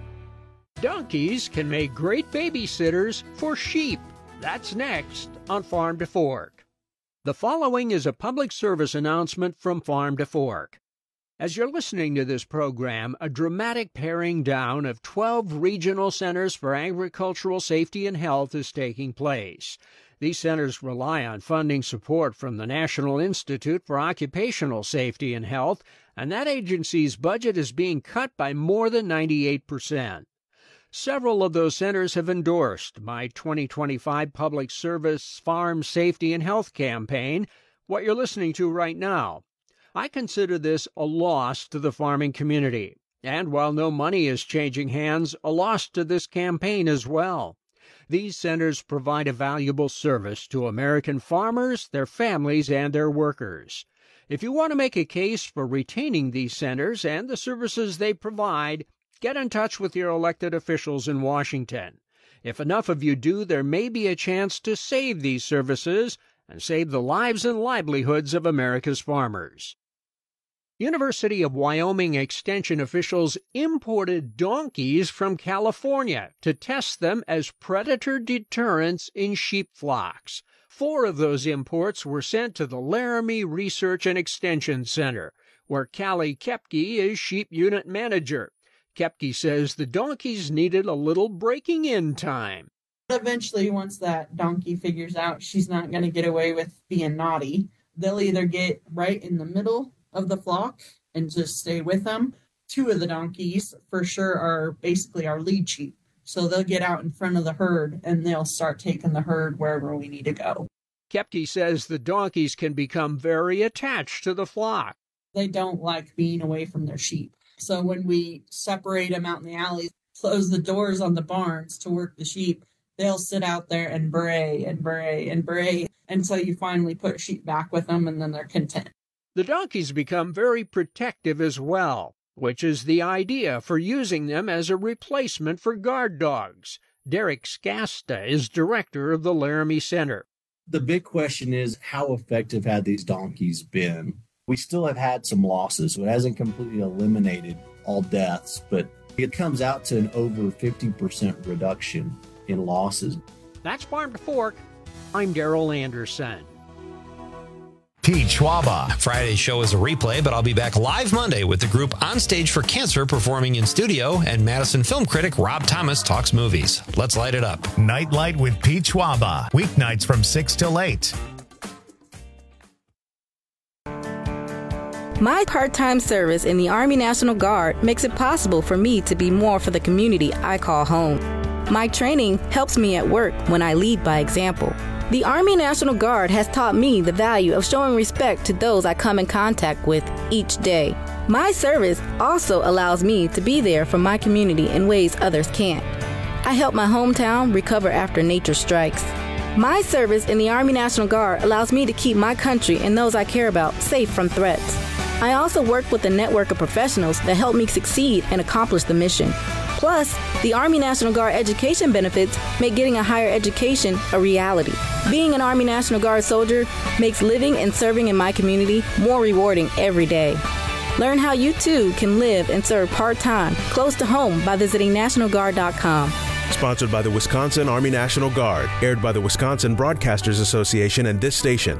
Donkeys can make great babysitters for sheep. That's next on Farm to Fork. The following is a public service announcement from Farm to Fork. As you're listening to this program, a dramatic paring down of 12 regional centers for agricultural safety and health is taking place. These centers rely on funding support from the National Institute for Occupational Safety and Health, and that agency's budget is being cut by more than 98%. Several of those centers have endorsed my 2025 Public Service Farm Safety and Health campaign, what you're listening to right now. I consider this a loss to the farming community, and while no money is changing hands, a loss to this campaign as well. These centers provide a valuable service to American farmers, their families, and their workers. If you want to make a case for retaining these centers and the services they provide, get in touch with your elected officials in Washington. If enough of you do, there may be a chance to save these services and save the lives and livelihoods of America's farmers. University of Wyoming Extension officials imported donkeys from California to test them as predator deterrents in sheep flocks. 4 of those imports were sent to the Laramie Research and Extension Center, where Callie Kepke is sheep unit manager. Kepke says the donkeys needed a little breaking in time. Eventually, once that donkey figures out she's not going to get away with being naughty, they'll either get right in the middle of the flock and just stay with them. 2 of the donkeys for sure are basically our lead sheep. So they'll get out in front of the herd and they'll start taking the herd wherever we need to go. Kepke says the donkeys can become very attached to the flock. They don't like being away from their sheep. So when we separate them out in the alleys, close the doors on the barns to work the sheep, they'll sit out there and bray and bray and bray until you finally put sheep back with them and then they're content. The donkeys become very protective as well, which is the idea for using them as a replacement for guard dogs. Derek Skasta is director of the Laramie Center. The big question is, how effective have these donkeys been? We still have had some losses, so it hasn't completely eliminated all deaths, but it comes out to an over 50% reduction in losses. That's Farm to Fork. I'm Daryl Anderson. Pete Schwaba. Friday's show is a replay, but I'll be back live Monday with the group On Stage for Cancer performing in studio, and Madison film critic Rob Thomas talks movies. Let's light it up. Nightlight with Pete Schwaba. Weeknights from 6 till 8. My part-time service in the Army National Guard makes it possible for me to be more for the community I call home. My training helps me at work when I lead by example. The Army National Guard has taught me the value of showing respect to those I come in contact with each day. My service also allows me to be there for my community in ways others can't. I help my hometown recover after nature strikes. My service in the Army National Guard allows me to keep my country and those I care about safe from threats. I also work with a network of professionals that help me succeed and accomplish the mission. Plus, the Army National Guard education benefits make getting a higher education a reality. Being an Army National Guard soldier makes living and serving in my community more rewarding every day. Learn how you too can live and serve part-time, close to home by visiting NationalGuard.com. Sponsored by the Wisconsin Army National Guard. Aired by the Wisconsin Broadcasters Association and this station.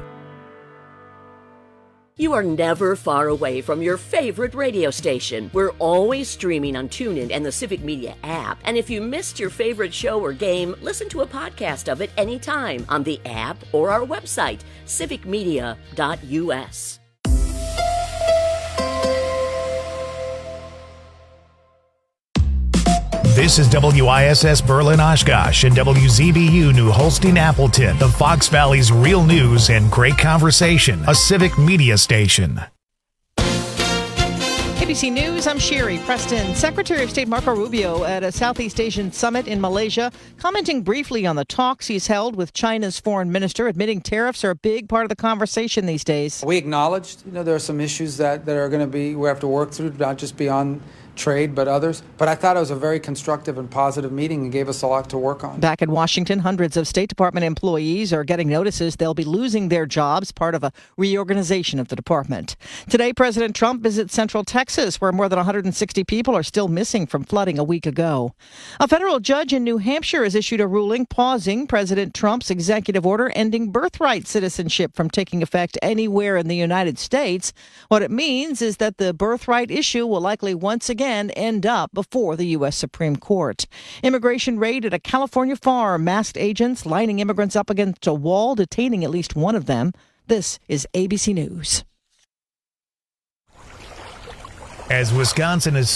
You are never far away from your favorite radio station. We're always streaming on TuneIn and the Civic Media app. And if you missed your favorite show or game, listen to a podcast of it anytime on the app or our website, civicmedia.us. This is WISS Berlin Oshkosh and WZBU New Holstein Appleton, the Fox Valley's real news and great conversation, a civic media station. ABC News, I'm Sherry Preston. Secretary of State Marco Rubio at a Southeast Asian summit in Malaysia, commenting briefly on the talks he's held with China's foreign minister, admitting tariffs are a big part of the conversation these days. We acknowledged, there are some issues that are going to we have to work through, not just beyond trade, but others. But I thought it was a very constructive and positive meeting and gave us a lot to work on. Back in Washington, hundreds of State Department employees are getting notices they'll be losing their jobs, part of a reorganization of the department. Today, President Trump visits Central Texas, where more than 160 people are still missing from flooding a week ago. A federal judge in New Hampshire has issued a ruling pausing President Trump's executive order ending birthright citizenship from taking effect anywhere in the United States. What it means is that the birthright issue will likely once again end up before the U.S. Supreme Court. Immigration raid at a California farm. Masked agents lining immigrants up against a wall, detaining at least one of them. This is ABC News. As Wisconsin is